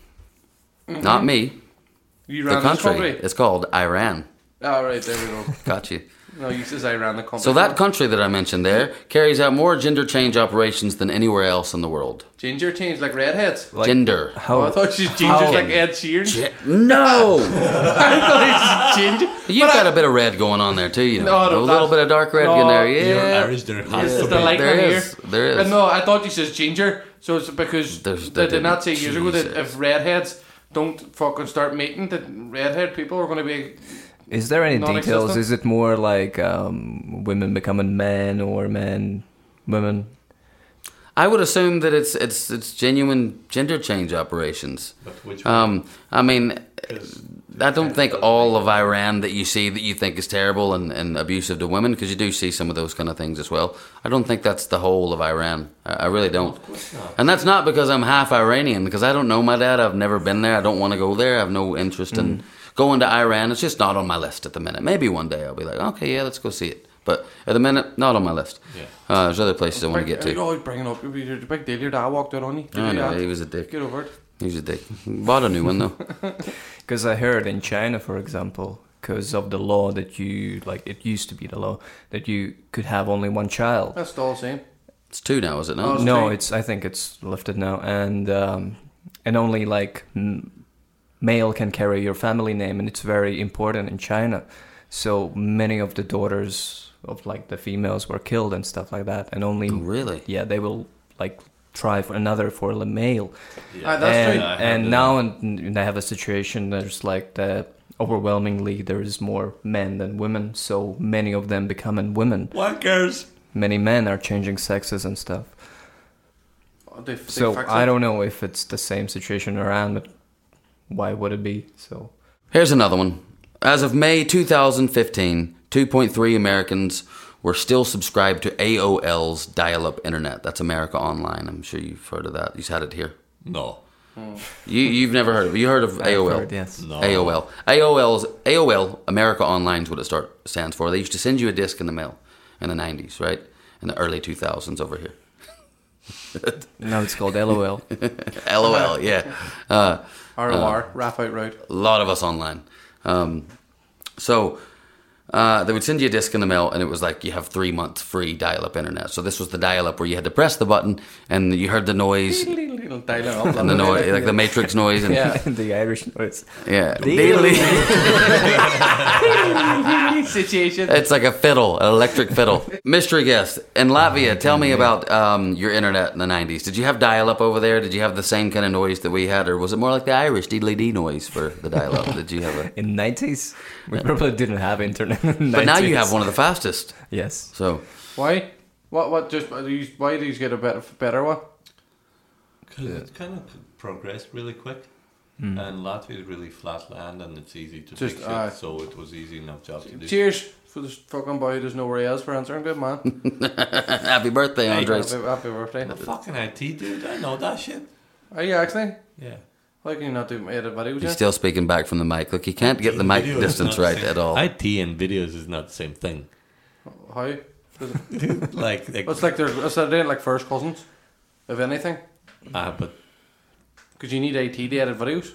Not me. You The ran this country. country? It's called Iran. Oh, right, there we go. Got you. No, you says I ran the country. So that country that I mentioned there carries out more gender change operations than anywhere else in the world. Ginger changed like redheads. like Gender. how? Oh, I thought she's ginger how- like Ed Sheeran. No! I thought she's ginger. You've got a bit of red going on there too, you know. No, no, a little that's- bit of dark red no, in there, You're yeah. Irish, there It's has to the be. light There one is, here. there is. Uh, no, I thought you says ginger. So it's because There's- they they did not say didn't. years ago that Jesus. if redheads don't fucking start mating, that redhead people are going to be. Is there any Non-existent? details? Is it more like um, women becoming men or men, women? I would assume that it's it's it's genuine gender change operations. But which Um, I mean, 'Cause I don't think all of Iran that you see that you think is terrible and, and abusive to women, because you do see some of those kind of things as well. I don't think that's the whole of Iran. I, I really don't. And that's not because I'm half Iranian, because I don't know my dad. I've never been there. I don't want to go there. I have no interest in going to Iran. It's just not on my list at the minute. Maybe one day I'll be like, okay, yeah, let's go see it. But at the minute, not on my list. Yeah. Uh, there's other places I want to get You're to. always bringing up. You're a big deal. Your dad walked out on you. I know, Yeah. he was a dick. Get over it. He was a dick. Bought a new one, though. Because I heard in China, for example, because of the law that you like, it used to be the law that you could have only one child. That's still the same. It's two now, is it Oh, not? it's No, three. it's I think it's lifted now, and um, and only like m- male can carry your family name, and it's very important in China. So many of the daughters of like the females were killed and stuff like that, and only Oh, really? yeah they will like try for another for the male. Ah, that's and true. I heard and that. now and they have a situation there's like the overwhelmingly there is more men than women, so many of them becoming women. Wankers. Many men are changing sexes and stuff. They, they So fix I it. don't know if it's the same situation around, but why would it be? So Here's another one. As of May two thousand fifteen, two point three Americans were still subscribed to A O L's dial-up internet. That's America Online. I'm sure you've heard of that. You've had it here. No. You, you've never heard of it. You heard of A O L? I've heard, yes. No. A O L. A O L's A O L America Online is what it start stands for. They used to send you a disc in the mail in the nineties, right? In the early two thousands over here. now it's called L O L. L O L, yeah. Uh, R O R, rap out route. a lot of us online. Um, so Uh, they would send you a disc in the mail, and it was like you have three months free dial-up internet. So this was the dial-up where you had to press the button, and you heard the noise, and the noise, like the Matrix noise, and Yeah, the Irish noise. yeah, Situation. it's like a fiddle, an electric fiddle. Mystery guest in Latvia. Tell me about um, your internet in the nineties. Did you have dial-up over there? Did you have the same kind of noise that we had, or was it more like the Irish diddly-dee noise for the dial-up? Did you have a? In nineties, we probably didn't have internet. In But now you nineties. have one of the fastest. Yes. So Why? What? What? Just are these, why do you get a better better one? Because it kind of progressed really quick. And Latvia is really flat land and it's easy to Just, fix it, aye. so it was easy enough job to do. Cheers for this fucking boy who doesn't know where he is for answering. Good man. happy birthday, Andres. Happy, happy birthday. I'm a fucking I T dude, I know that shit. Are you actually? Yeah. Why can you not do edit videos? He's yet? still speaking back from the mic. Look, he can't get the mic Video is distance not the right same- at all. I T and videos is not the same thing. How? Does it- like, like, It's like they're it's they're like first cousins, if anything. ah, but Because you need I T to edit videos.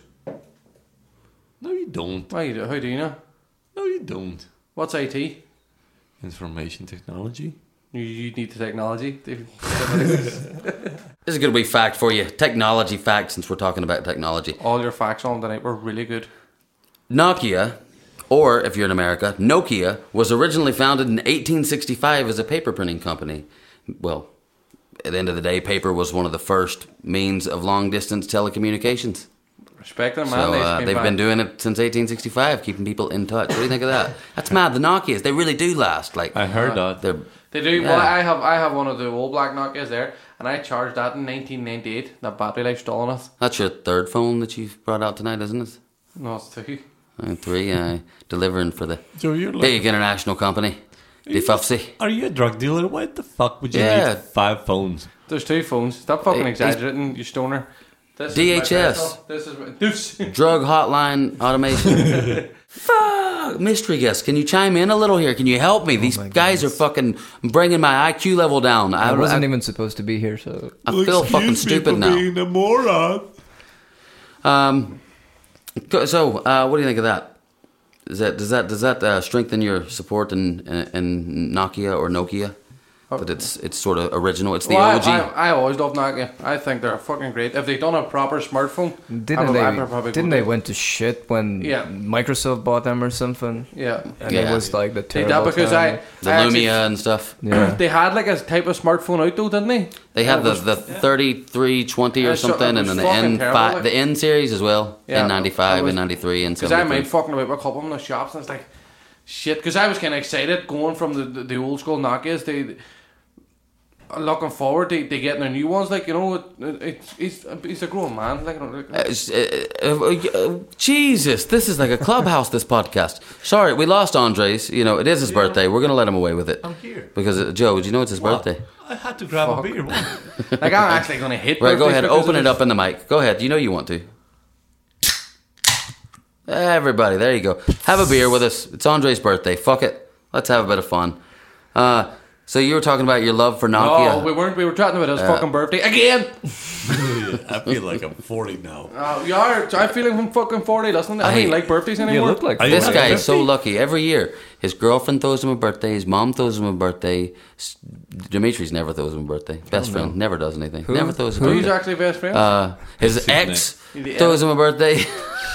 no, you don't. Why? You do- How do you know? No, you don't. What's I T? Information technology. You, you need the technology. to- This is a good wee fact for you. Technology fact, since we're talking about technology. All your facts on tonight were really good. Nokia, or if you're in America, Nokia, was originally founded in eighteen sixty-five as a paper printing company. Well, at the end of the day, paper was one of the first means of long-distance telecommunications. Respect them, man. So They uh, came they've back. been doing it since eighteen sixty-five, keeping people in touch. What do you think of that? That's mad. The Nokias, they really do last. Like I heard that. they're They do. Yeah. Well, I have I have one of the old black Nokias there, and I charged that in nineteen ninety-eight. That battery life's still on it. That's your third phone that you've brought out tonight, isn't it? No, it's two. Uh, three, uh, delivering for the So you're like, big international company, the F U F C. are you a drug dealer? Why the fuck would you Yeah. need five phones? There's two phones. Stop fucking Hey, exaggerating, you stoner. This D is H my S. personal- This is my, this. Drug hotline automation. Fuck, mystery guest. Can you chime in a little here? Can you help me? These my guys are fucking bringing my I Q level down. I wasn't I, even supposed to be here, so I feel fucking stupid now. Being a moron. Um, co- so uh, what do you think of that? Is that does that does that uh, strengthen your support in, in in Nokia or Nokia? That it's it's sort of original. It's the Well, O G. I, I, I always love Nokia. I think they're fucking great. If they done a proper smartphone, I didn't would- they? I would probably Didn't go they there. went to shit when Yeah. Microsoft bought them or something? Yeah. And Yeah. it was like the They terrible did because time. I, the I actually- Lumia and stuff. Yeah. They had like a type of smartphone out though, didn't they? They had And the it was- the thirty-three twenty or Yeah, so- something, it and was then the fucking N terrible, five, like- the N series as well. Yeah, N ninety-five, it was- N ninety-three, N Because I seventy-three. made fucking about with a couple of them in the shops, and it's like, shit. Because I was kind of excited going from the, the the old school Nokias. They looking forward to, to getting the new ones. Like you know, it, it, he's he's a grown man. Like, you know, like Uh, s- uh, uh, uh, Jesus, this is like a clubhouse. This podcast. Sorry, we lost Andres. You know, it is his birthday. We're gonna let him away with it. I'm here. Because uh, Joe, did you know it's his What? birthday? I had to grab a beer. What? like I'm actually gonna hit. Right, go birthdays ahead. because Open of it this. up in the mic. Go ahead. You know you want to. Everybody, there you go. Have a beer with us. It's Andre's birthday. Fuck it. Let's have a bit of fun. Uh, so you were talking about your love for Nokia. No, we weren't. We were chatting about his fucking birthday again. I feel like I'm forty now. Uh, you are. I'm feeling from fucking forty. Listen, I, I- don't like birthdays You anymore. look like Are you This like guy is so fifty? lucky. Every year, his girlfriend throws him a birthday. His mom throws him a birthday. S- Dimitri's never throws him a birthday. Best friend never does anything. Never throws him a Who's birthday. actually best friends? Uh, his His ex name. throws him a birthday.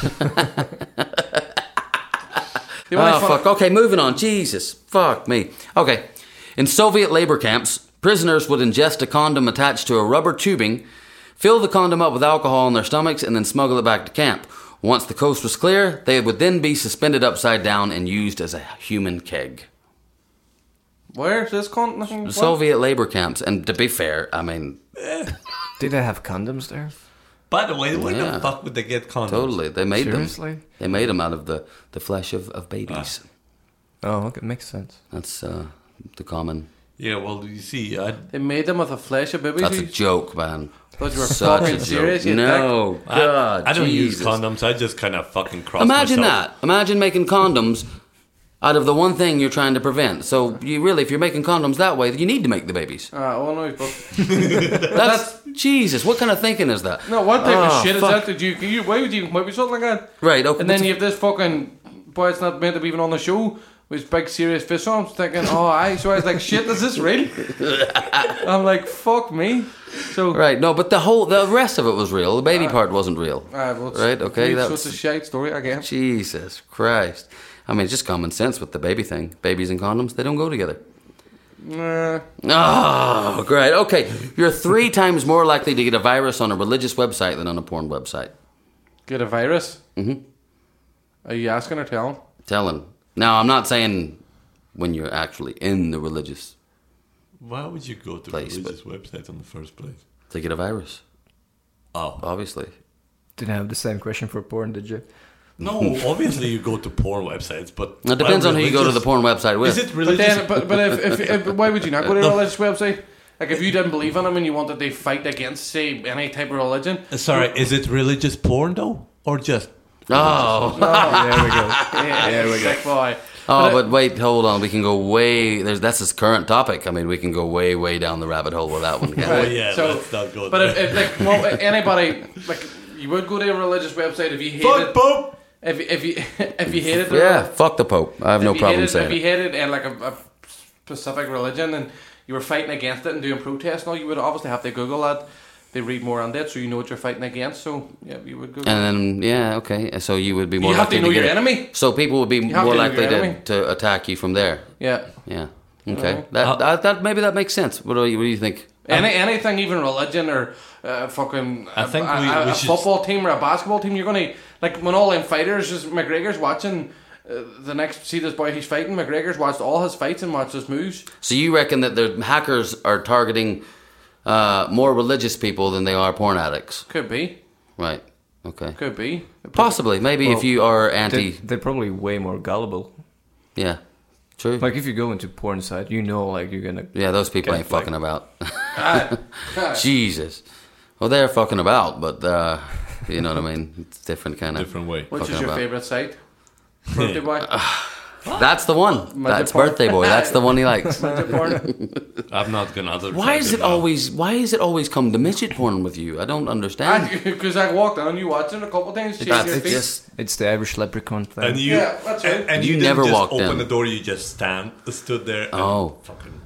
The only Oh, fun- fuck. Okay, moving on. Jesus. Fuck me. Okay. In Soviet labor camps, prisoners would ingest a condom attached to a rubber tubing, fill the condom up with alcohol in their stomachs, and then smuggle it back to camp. Once the coast was clear, they would then be suspended upside down and used as a human keg. Where's this con? Nothing. what? Soviet labor camps. And to be fair, I mean, Did they have condoms there? By the way, why Yeah. the fuck would they get condoms? totally. They made Seriously? them. They made them out of the, the flesh of, of babies. Oh, okay, makes sense. That's uh, the common. Yeah, well, you see, I, They made them with the flesh of babies. That's a You joke, man. thought you were Such fucking a serious. joke. you No, I, God, I don't Jesus. use condoms. I just kind of fucking cross Imagine myself. that. Imagine making condoms out of the one thing you're trying to prevent. So you really, if you're making condoms that way, you need to make the babies. dick. Uh, oh no, but That's Jesus. What kind of thinking is that? no. What type Oh, of shit fuck. is that? Did you, you? Why would you even come up with something like that? Right. Okay. And then what's- you have this fucking boy. It's not meant to be even on the show. with big serious fish on. I'm thinking, oh, I. So I was like, shit, is this real? I'm like, fuck me. So Right, no, but the whole, the rest of it was real. The baby part wasn't real. Uh, well, it's- Right, okay, it's that's- such a shite story again. Jesus Christ. I mean, it's just common sense with the baby thing. Babies and condoms, they don't go together. Nah. Oh, great. Okay, you're three times more likely to get a virus on a religious website than on a porn website. Get a virus? Mm-hmm. Are you asking or telling? Telling. Now, I'm not saying when you're actually in the religious Why would you go to Place, religious websites in the first place? to get a virus, Oh. obviously. Didn't have the same question for porn, did you? No, obviously you go to porn websites, but... It depends why on who you go to the religious- porn website with. Is it But religious? then, but, but if, if, if, why would you not go to a religious website? Like, if you didn't believe in them and you wanted to fight against, say, any type of religion. Sorry, is it religious porn, though? Or just... Oh, There we go. Yeah, there we go. Boy. oh, But, but wait, hold on. We can go way. There's that's his current topic. I mean, we can go way, way down the rabbit hole with that one. can't Oh, we? yeah, So- let's not go But there. if, if like, well, anybody, like, you would go to a religious website if you hated... Fuck Pope! If, if you if you hated... the- Yeah, fuck the Pope. I have no if you problem hated, saying If you it. hated uh, like a, a specific religion and you were fighting against it and doing protests, now you would obviously have to Google that. They read more on that, so you know what you're fighting against. So yeah, you would Google. And then, yeah, okay. So you would be more You have likely to know get your it. enemy. So people would be have more to know likely your to, enemy. to attack you from there. Yeah. Yeah. Okay. Uh, That, that that maybe that makes sense. What do you, what do you think? Any anything, even religion or uh, fucking I a, think a, we- a, we a should- football team or a basketball team, you're gonna like when all them fighters, just McGregor's watching. Uh, the next, see this boy he's fighting. McGregor's watched all his fights and watched his moves. So you reckon that the hackers are targeting uh, more religious people than they are porn addicts? Could be, Right. Okay. could be. Possibly. Maybe Well, if you are They, anti. they're probably way more gullible. Yeah. True. Like if you go into porn site, you know, like you're gonna. Yeah, those people Get ain't like- fucking about. Ah, Jesus. Well, they're fucking about, but uh, you know what I mean. It's different kind of. Different way. which is Fucking your about. favorite site? Birthday boy. That's the one. Magic That's porn. birthday boy. That's the one he likes. Midget porn. I've not gone other Why sites is it now. always? Why is it always come to midget porn with you? I don't understand. Because I walked on you watching a couple times. changed That's your feet. just. It's the Irish leprechaun thing. And you, Yeah, that's right. and, and You you, never didn't just walked open in. the door. You just stand, stood there. And Oh. fucking.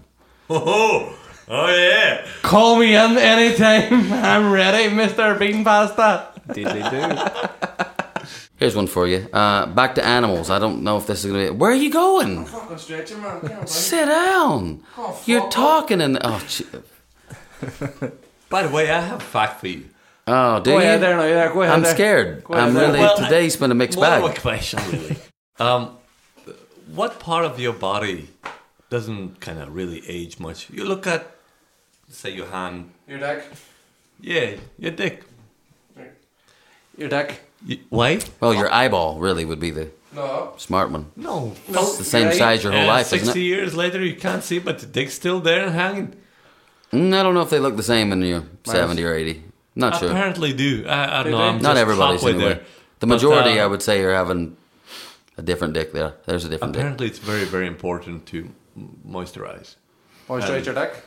Oh, oh yeah. Call me in anytime. I'm ready, Mister Bean Pasta. Did they do? Here's one for you. Uh, back to animals. I don't know if this is gonna be. Where are you going? Fucking stretching, man. Come on, buddy. Sit down. Oh, fuck You're off. talking and oh, gee. By the way, I have a fact for you. oh, do Go you? ahead there now. Yeah, go ahead I'm there. scared. Go ahead I'm there. really Well, today's been a mixed More bag. of a question, really. um, what part of your body doesn't kind of really age much? You look at, say, your hand. Your dick. Yeah, your dick. Your dick. You, why? Well, your eyeball really would be the No. smart one. No. It's the same Right. size your whole Uh, life, Sixty isn't it? years later, you can't see, but the dick's still there and hanging. Mm, I don't know if they look the same when you're seventy or eighty. Not sure. Apparently, do I, I don't Do know. they? I'm Not just everybody's halfway anyway. there. The But, majority, uh, I would say, are having a different dick there. There's a different dick. Apparently, it's very, very important to m- moisturize. Moisturize your dick.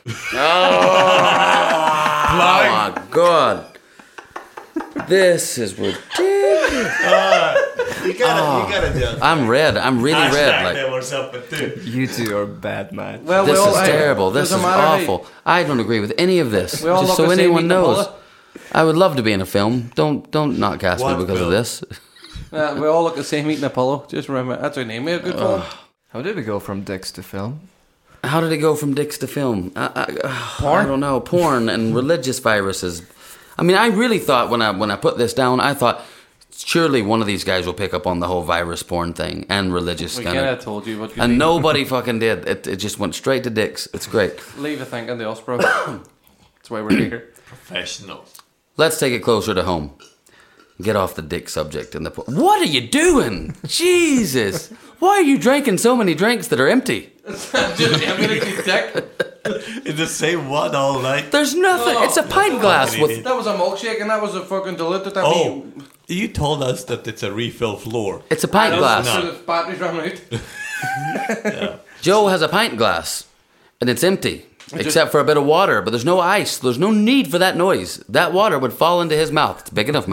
Oh my god. This is ridiculous. You gotta, you gotta just I'm red. I'm really red. Like or something too. You two are bad, man. Well, this we all, is hey, terrible. This doesn't is matter, hey. awful. I don't agree with any of this. We all Just look so the same anyone eating a knows, bullet. I would love to be in a film. Don't don't not cast What me because film? of this. Uh, we all look the same eating a pillow. Just remember, that's our name. We had a good film. How did we go from dicks to film? How did it go from dicks to film? I, I, I don't know. Porn and religious viruses. I mean, I really thought when I when I put this down, I thought surely one of these guys will pick up on the whole virus porn thing and religious We kind kind of. of told you, but you And leave, nobody fucking did. It, it just went straight to dicks. It's great. leave the thinking to us, bro. That's why we're here. Professional. Let's take it closer to home. Get off the dick subject and the. Po- what are you doing? Jesus! Why are you drinking so many drinks that are empty? Just empty dick. It's the same one all night. There's nothing. It's a pint glass with. That was a milkshake, and that was a fucking diluted. That Oh, me- you told us that it's a refill floor. It's a pint That's glass. so the batteries ran out. Joe has a pint glass, and it's empty, except for a bit of water. But there's no ice. There's no need for that noise. That water would fall into his mouth. It's a big enough mouth.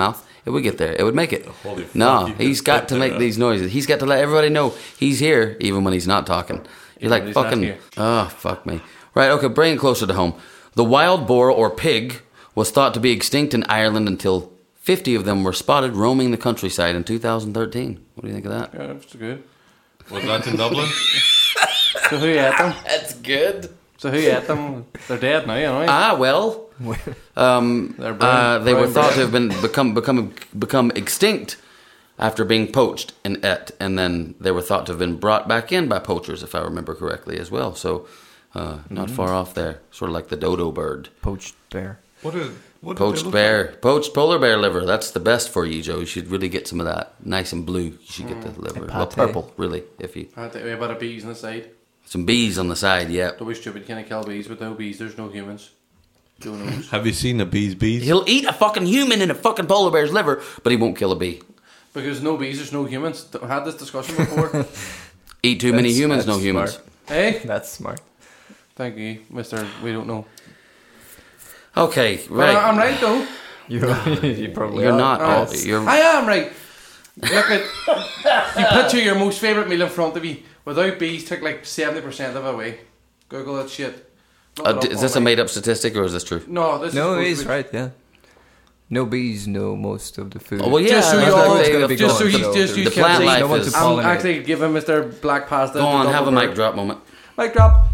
It would get there. It would make it. Holy fuck, No, you he's get got that to there, make huh? these noises. He's got to let everybody know he's here, even when he's not talking. You're when like, he's not fucking, here. oh, fuck me. Right, okay, bring it closer to home. The wild boar or pig was thought to be extinct in Ireland until fifty of them were spotted roaming the countryside in two thousand thirteen. What do you think of that? Yeah, that's good. Was that in Dublin? So who ate them? That's good. So who ate them? They're dead now, you know. Ah, well, um, They're brown- uh, they were brown thought bread. to have been become become become extinct after being poached and ate, and then they were thought to have been brought back in by poachers, if I remember correctly, as well. So, uh, not Mm-hmm. far off there, sort of like the dodo bird, Poached bear. What is what did they poached look bear, like? poached polar bear liver. That's the best for you, Joe. You should really get some of that, nice and blue. You should get Mm. the liver, And well, pate. purple, really, if you I think we have a bees on the side. some bees on the side. Yeah, Don't be stupid, you can't kill bees with no bees, there's no humans. Joe knows. Have you seen the bees? Bees? he'll eat a fucking human in a fucking polar bear's liver, but he won't kill a bee. Because no bees, there's no humans. We had this discussion before. Eat too many That's- humans, no that's humans. smart. Hey? That's smart. Thank you, Mister We don't know. Okay, But right. I- I'm right though. You're, you probably You're are. not. Oh, all, you're. I am right. Look at you picture your most favourite meal in front of you. Without bees, take like seventy percent of it away. Google that shit. Look Uh, it d- up is this a online. made up statistic or is this true? No, this No, is he's supposed to be- right. Yeah. No bees know most of the food. Oh, well, yeah. Just so that's you what all- they- gonna be Just so going, he, so just you the can't plant see. life no one to is- I'm pollinate. actually giving Mister Black Pasta. Go on, the have a double mic bird. drop moment. Mic drop.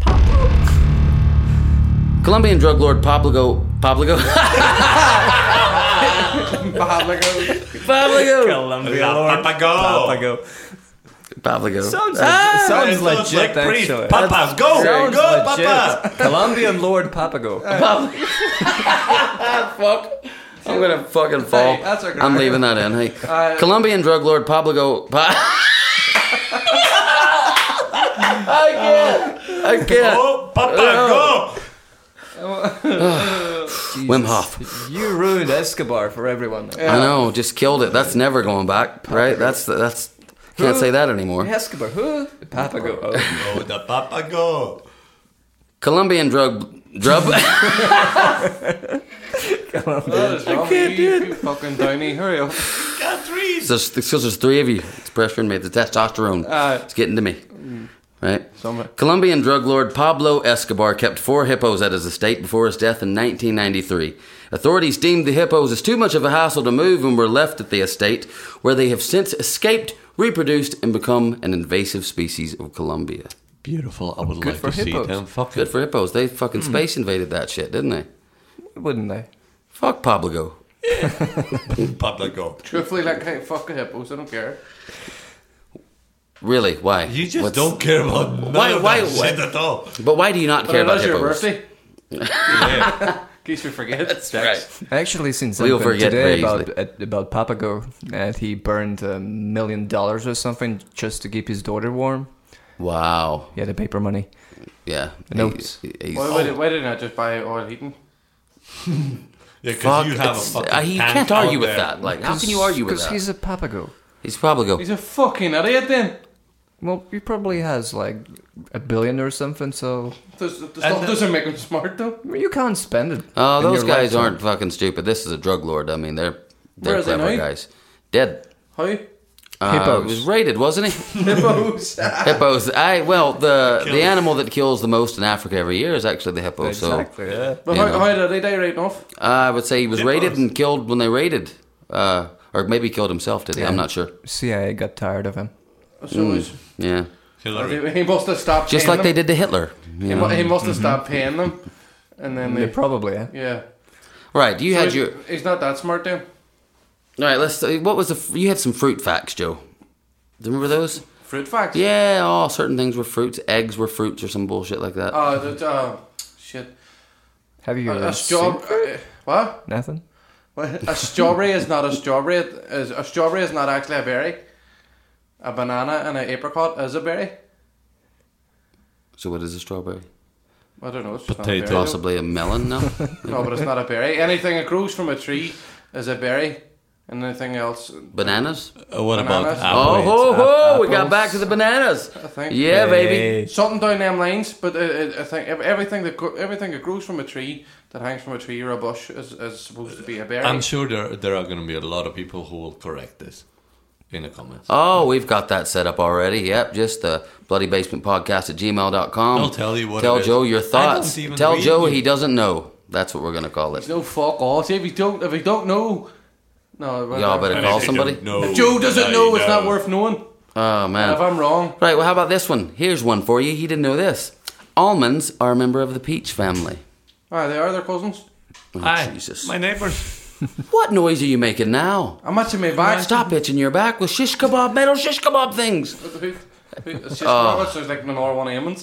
Colombian drug lord Pablo Pablo Bad like Pablo Colombia Papago. Pablo. Sounds, Ah! sounds It looks legit, like priest. actually. Papas, go! Sounds Go, legit. Papas! Colombian Lord Papago. Fuck. I'm gonna fucking fall. Hey, that's a I'm crack. leaving that in. Hey, Uh, Colombian drug lord Pablo. Pa- I can't. I can't. Oh, Papa, Wim Hof. You ruined Escobar for everyone. I know, just killed it. That's never going back, right? That's that's. Can't say that anymore. Escobar, who? Papago. Oh. go! Oh, the Papa, go! Colombian drug drug. What is wrong with you, you fucking downy? Hurry up. Got three! There's, because there's three of you. It's pressuring me. The testosterone. Uh, it's getting to me. Right? Somewhere. Colombian drug lord Pablo Escobar kept four hippos at his estate before his death in nineteen ninety-three. Authorities deemed the hippos as too much of a hassle to move and were left at the estate, where they have since escaped, reproduced, and become an invasive species of Colombia. Beautiful. I would Good like for to hippos. see them. Fuck Good for hippos. They fucking space invaded that shit, didn't they? Wouldn't they? Fuck Pablo. Papa, go. Truthfully, like, hey, fuck the hippos, I don't care. Really? Why? You just What's- don't care about none Why- of why- that why- shit at all. But why do you not But care it about is your hippos? birthday, Yeah. in case we forget. That's right. Actually, seen We'll something forget today very about easily. uh, about Papago, that he burned a million dollars or something just to keep his daughter warm. Wow. Yeah, the paper money. Yeah. Notes. He- he's- Why, why, did, why didn't I just buy oil heating? Yeah, Fuck, because you have a it's- fucking uh, you tank can't argue out with there. that. Like, how can you argue with Because that? he's a Papago. He's Pablo. He's a fucking idiot then. Well, he probably has like a billion or something, so Does, the stuff the- doesn't make him smart though. you can't spend it. Oh, in those your guys lifetime. aren't fucking stupid. This is a drug lord. I mean, they're Where they're is he clever now? guys. Dead. How? Uh, Hippos. He was raided, wasn't he? Hippos. Hippos. I well, the Kills. the animal that kills the most in Africa every year is actually the hippo. Exactly. Yeah. But You how, know. how did they die right off? So uh, I would say he was Hippos. raided and killed when they raided, uh, or maybe killed himself. Did he? I'm Yeah. not sure. C I A got tired of him. So he's- Yeah, Hillary. he must have stopped. just paying like they them. did to Hitler. you He, know? mu- he must have stopped paying them, and then They they. probably, yeah. Yeah. Right. You So had he's, your. he's not that smart then. All right. Let's. What was the? f- You had some fruit facts, Joe. Do you remember those? Fruit facts. Yeah. All certain things were fruits. Eggs were fruits, or some bullshit like that. Oh, the, uh, shit. Have you A, ever a straw. seen Uh, what? Nathan? What? A strawberry is not a strawberry. It is, a strawberry is not actually a berry. A banana and an apricot is a berry. So what is a strawberry? I don't know. It's just not a Potato. berry, though. Possibly a melon. No. No, but it's not a berry. Anything that grows from a tree is a berry. And anything else? Bananas? Uh, what Bananas? about Oh, apples? ho, ho! We got apples. back to the bananas. I think. Yeah, baby. Something down them lines, but uh, uh, I think ev- everything that gro- everything that grows from a tree, that hangs from a tree or a bush, is, is supposed to be a berry. I'm sure there there are going to be a lot of people who will correct this in the comments. Oh, we've got that set up already. Yep, just the Bloody Basement Podcast at gmail dot com. I'll tell you what Tell it is. Joe your I thoughts. don't even Tell read Joe you. he doesn't know. That's what we're going to call it. no fuck off. See, if you don't, if you don't know, no. well, Y'all better And call if you somebody. don't know, If Joe doesn't I know, it's not know. worth knowing. Oh, And man. if I'm wrong, Right, well, how about this one? Here's one for you. He didn't know this. Almonds are a member of the peach family. ah, they are their cousins. Oh, Hi, Jesus. my neighbors. What noise are you making now? I'm at my back. Stop itching your back with shish kebab, metal shish kebab things. Who- who- It's just Oh. oh. Sounds like an R one Emmons.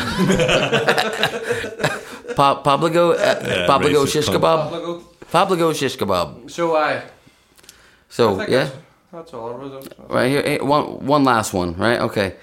Pa- Pabligo, uh, Pabligo racist shish cunt. kebab. Pabligo shish kebab. So I. I So, think yeah. that's, that's all I was. Right here, eh, one one last one, right? Okay.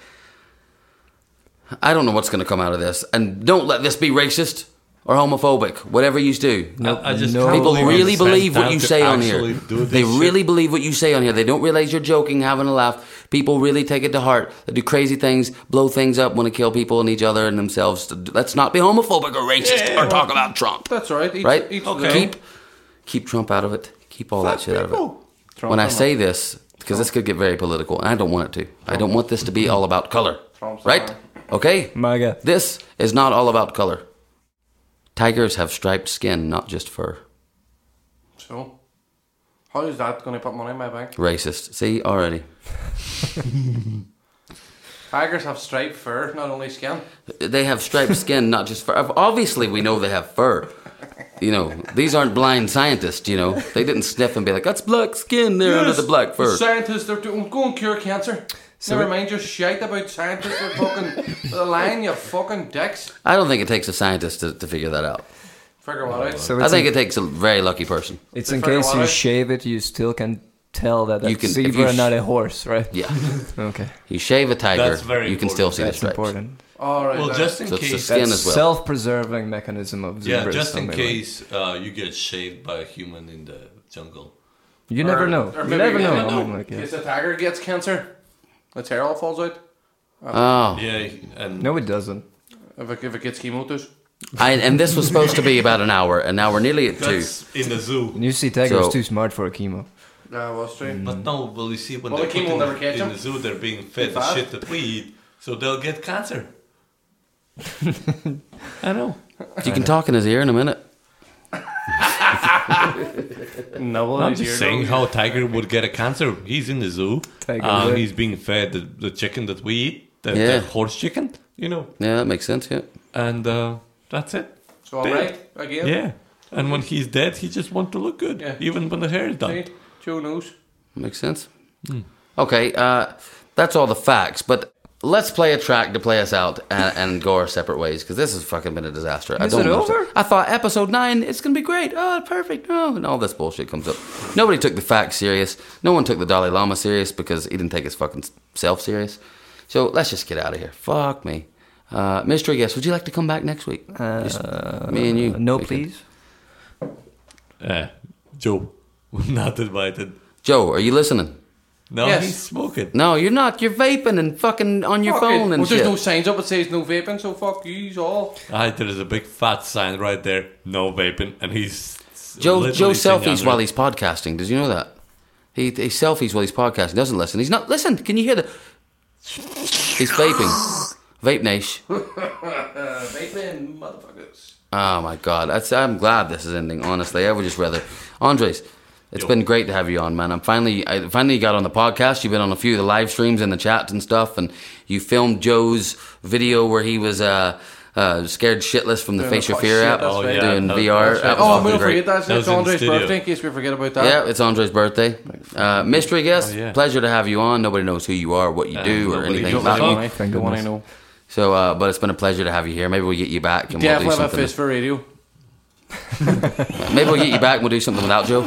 I don't know what's going to come out of this, and don't let this be racist or homophobic. Whatever you do, I, I just no. can't people believe really you spent believe what time you to say on here. actually do this They shit. really believe what you say on here. They don't realize you're joking, having a laugh. People really take it to heart. They do crazy things, blow things up, want to kill people and each other and themselves. Let's not be homophobic or racist Yeah, or talk about Trump. That's all right. Each, Right? Each Okay. Keep keep Trump out of it. Keep all that shit out of it. Trump When I and say this, because this could get very political, and I don't want it to. I don't want this to be all about color. Trump's Right? fine. Okay? MAGA. This is not all about color. Tigers have striped skin, not just fur. So, how is that going to put money in my bank? Racist. See, already. Tigers have striped fur, not only skin. They have striped skin, not just fur. Obviously, we know they have fur. You know, these aren't blind scientists, you know. They didn't sniff and be like, that's black skin there under the black fur. Scientists, they're doing, go and cure cancer. Never mind your shite about scientists. They're fucking the line, you fucking dicks. I don't think it takes a scientist to, to figure that out. Figure what out. So I it's think in, it takes a very lucky person. it's They in figure case what you out. shave it, you still can tell that You that's can- if zebra you and sh- not a horse, right? Yeah. Okay, You shave a tiger, That's very you can important. still see that's the stripes. important. All right. Well, then. just in So it's the case, skin That's as well. self-preserving mechanism of yeah, zebras. just in something like- case uh, you get shaved by a human in the jungle. You never Or- know. or You maybe never you know. never I know. mean, like, In yeah. case the tiger gets cancer, its hair all falls out. Oh. Yeah, and No, it doesn't. If it, if it gets chemo dose. I, and this was supposed to be about an hour, and now we're nearly at two. that's in the zoo. You see, tiger's So- too smart for a chemo. Yeah, well, straight. But no, well, you see, when Well, they're the chemo put in, will never catch in them. the zoo, they're being fed the fat. shit that we eat, so they'll get cancer. I know. You can talk in his ear in a minute. No, I'm just saying how Tiger would get a cancer. He's in the zoo. Tiger Um, would. he's being fed the, the chicken that we eat, the, Yeah. the horse chicken, you know, Yeah, that makes sense, yeah. and uh, that's it. So I'm Dead. right again. Yeah. And when he's dead, he just wants to look good, Yeah. even when the hair is done. See? Joe knows. Makes sense. Okay, uh, that's all the facts, but let's play a track to play us out and, and go our separate ways, because this has fucking been a disaster. I Is don't it understand. over? I thought episode nine, it's going to be great. Oh, perfect. Oh, and all this bullshit comes up. Nobody took the facts serious. No one took the Dalai Lama serious because he didn't take his fucking self serious. So let's just get out of here. Fuck me. Uh, mystery guest, would you like to come back next week? Just me and you. No, We could- please. Uh, Joe, not invited. Joe, are you listening? No, Yes. he's smoking. No, you're not. You're vaping and fucking on your Fuck it. phone and well, shit. there's no signs up that says no vaping, so fuck yous all. Ah, there is a big fat sign right there, no vaping, and he's Joe literally Joe sitting selfies under while it. he's podcasting. Did you know that? He he selfies while he's podcasting. Doesn't listen. He's not listen. Can you hear the? He's vaping. Vape Nash. Uh, vaping, motherfuckers. Oh my god. That's, I'm glad this is ending. Honestly, I would just rather. Andres, it's Yo. been great to have you on, man. I'm finally I finally got on the podcast. You've been on a few of the live streams and the chats and stuff, and you filmed Joe's video where he was uh, uh, scared shitless from the Doing Face the Your fuck Fear shit, app, that's right. doing Yeah, V R. that's That right. was Oh, fucking we'll great. forget that. That It's was in Andre's studio. birthday, in case we forget about that. Yeah, it's Andre's birthday. Uh, mystery guest, Oh, yeah. pleasure to have you on. Nobody knows who you are, what you Uh, do, or nobody anything knows. about Oh, you. I think the one I know. So, uh, but it's been a pleasure to have you here. Maybe we'll get you back and we'll do Definitely have a something. fist for radio. Maybe we'll get you back and we'll do something without Joe.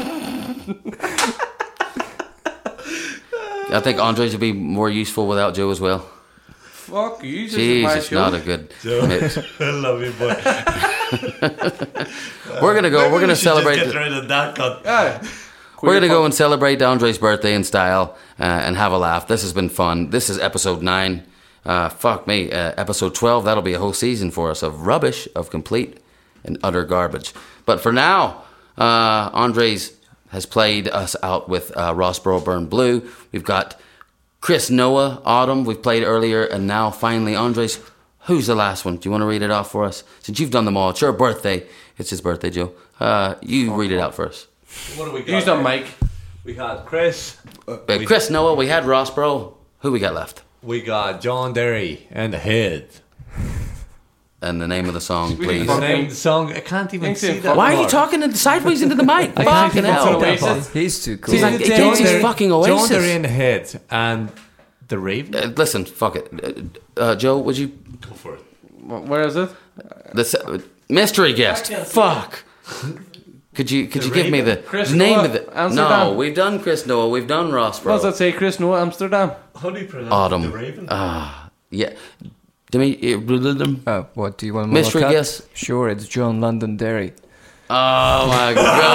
I think Andres would be more useful without Joe as well. Fuck you, this is my Jesus, show. not a good mix. I love you, boy. We're gonna go. We're Maybe we gonna should celebrate. Just the- get rid of that cut. Yeah. We're going to go and celebrate Andre's birthday in style uh, and have a laugh. This has been fun. This is episode nine. Uh, fuck me. Uh, episode twelve, that'll be a whole season for us of rubbish, of complete and utter garbage. But for now, uh, Andres has played us out with uh, Rossboro Burn Blue. We've got Chris Noah, Autumn, we've played earlier, and now finally Andres. Who's the last one? Do you want to read it off for us? Since you've done them all, it's your birthday. It's his birthday, Joe. Uh, you read it out for us. What do we got? Use the mic. We had Chris. Uh, Chris Noah, we had Rossboro. Who we got left? We got John Derry and the Head. And the name of the song, please. The name of the song, I can't even see that. Why are you part. talking sideways into the mic? I can't Fucking even hell. see that part. He's too cool. He's like, he John thinks he's Derry- fucking John Oasis. Derry and the Head and the Raven. Uh, listen, fuck it. Uh, uh, Joe, would you... Go for it. Where is it? The uh, mystery guest. Fuck. Could you could The you give me the Chris name Noah, of it? Amsterdam. No, we've done Chris Noah. We've done Ross, What does bro. that say? Chris Noah, Amsterdam. How do you pronounce Autumn. the Raven? Ah, yeah. Demi- Oh, what do you want? Mystery cut? guess? Sure, it's John Londonderry. Oh my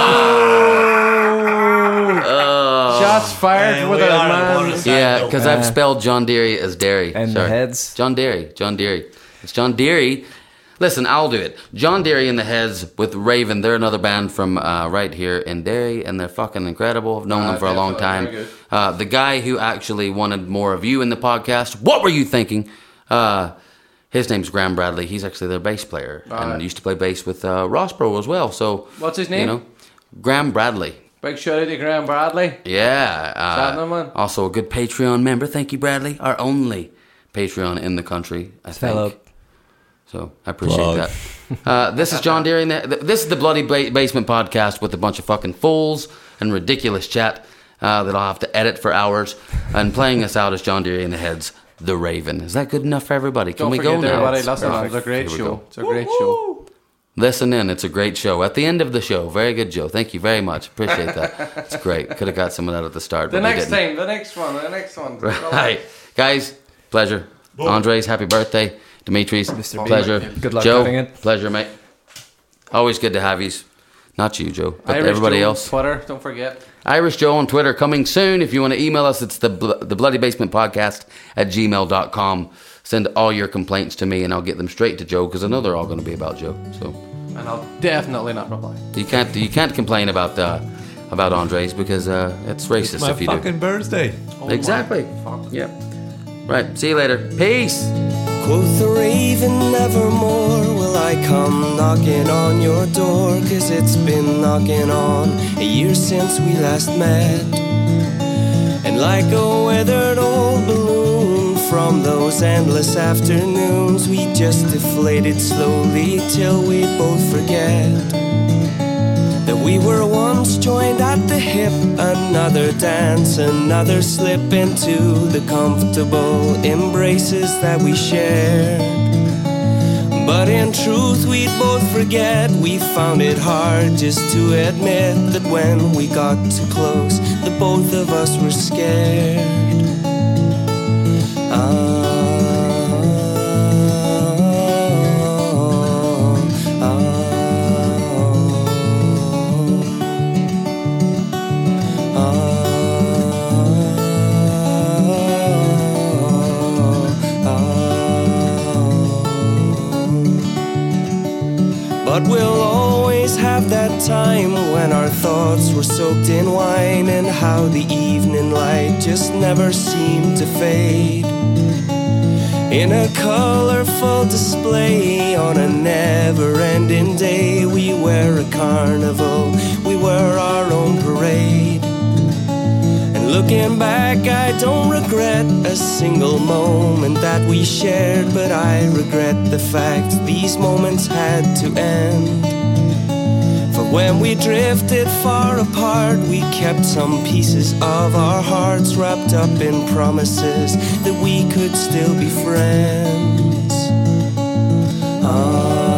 god. Oh. Shots fired Hey, with we a are man. on the side Yeah, note. because I've spelled John Deere as Derry. And the Sorry. Heads. John Derry. John Deere. It's John Deere. Listen, I'll do it. John Deere and the Heads with Raven. They're another band from uh, right here in Derry, and they're fucking incredible. I've known Ah, them for a long definitely, time. very good. Uh, the guy who actually wanted more of you in the podcast. What were you thinking? Uh, his name's Graham Bradley. He's actually their bass player, and right. used to play bass with uh, Rossboro as well. So What's his You name? know, Graham Bradley. Big shout out to Graham Bradley. Yeah. Shout out, Uh, man. also a good Patreon member. Thank you, Bradley. Our only Patreon in the country, I think. Hello. So I appreciate Plug. that. Uh, this is John Deere. and the- This is the Bloody ba- Basement podcast with a bunch of fucking fools and ridiculous chat uh, that I'll have to edit for hours. And playing us out is John Deere and the Heads, The Raven. Is that good enough for everybody? Can Don't we forget go now? everybody. Listen, Perfect. it's a great Here we show. go. It's a great show. Listen in. It's a great show. At the end of the show, very good, Joe. Thank you very much. Appreciate that. It's great. Could have got some of that at the start. The but we next didn't. time, the next one, the next one. Right. Guys, pleasure. Andres, happy birthday. Demetrius, Mister B. pleasure. Good luck Joe, cutting it. pleasure, mate. Always good to have yous. Not you, Joe, but Irish everybody Joe on else. Twitter, don't forget. Irish Joe on Twitter, coming soon. If you want to email us, it's the, bl- the Bloody Basement Podcast at gmail dot com. Send all your complaints to me, and I'll get them straight to Joe, because I know they're all going to be about Joe. So And I'll definitely not reply. you can't you can't complain about uh, about Andres, because uh, it's racist It's my if you do. fucking birthday. Exactly. Fuck. Yep. Right. See you later. Peace. Quoth the raven, nevermore will I come knocking on your door, 'cause it's been knocking on a year since we last met. And like a weathered old balloon from those endless afternoons, we just deflated slowly till we both forget that we were once joined at the hip. Another dance, another slip into the comfortable embraces that we shared. But in truth we'd both forget. We found it hard just to admit that when we got too close, the both of us were scared. Ah. But we'll always have that time when our thoughts were soaked in wine, and how the evening light just never seemed to fade. In a colorful display on a never-ending day, we were a carnival, we were our own parade. And looking back, I don't regret a single moment that we shared, but I regret the fact these moments had to end. For when we drifted far apart, we kept some pieces of our hearts wrapped up in promises that we could still be friends. Ah.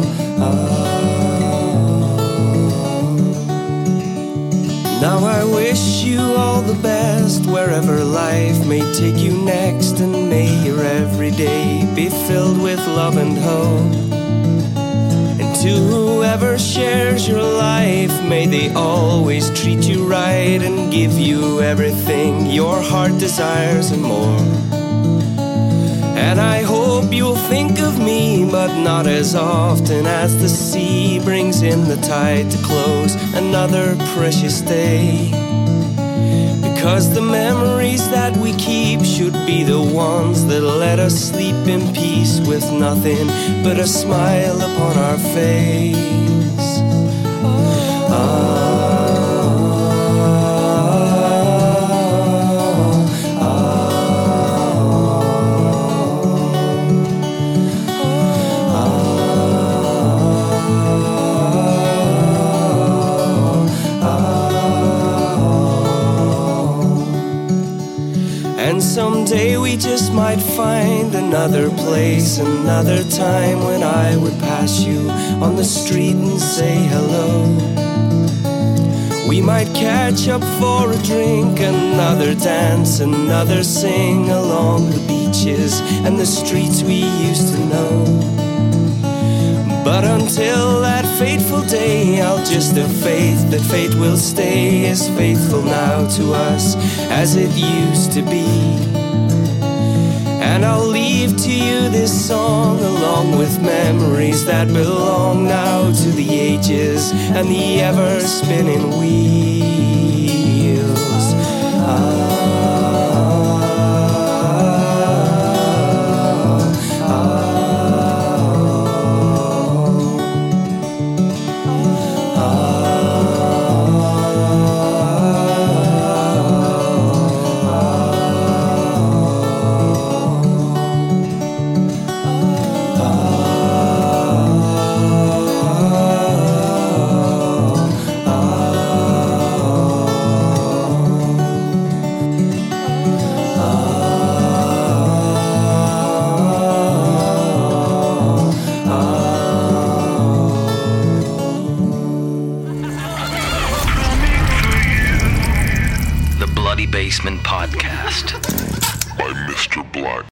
Now I wish wish you all the best wherever life may take you next, and may your every day be filled with love and hope. And to whoever shares your life, may they always treat you right and give you everything your heart desires and more. And I hope you'll think of me, but not as often as the sea brings in the tide to close another precious day. Because the memories that we keep should be the ones that let us sleep in peace with nothing but a smile upon our face. Ah. And someday we just might find another place, another time when I would pass you on the street and say hello. We might catch up for a drink, another dance, another sing along the beaches and the streets we used to know. But until that fateful day, I'll just have faith that fate will stay as faithful now to us as it used to be. And I'll leave to you this song along with memories that belong now to the ages and the ever-spinning wheels. Ah. Bloody Basement Podcast. By Mister Black.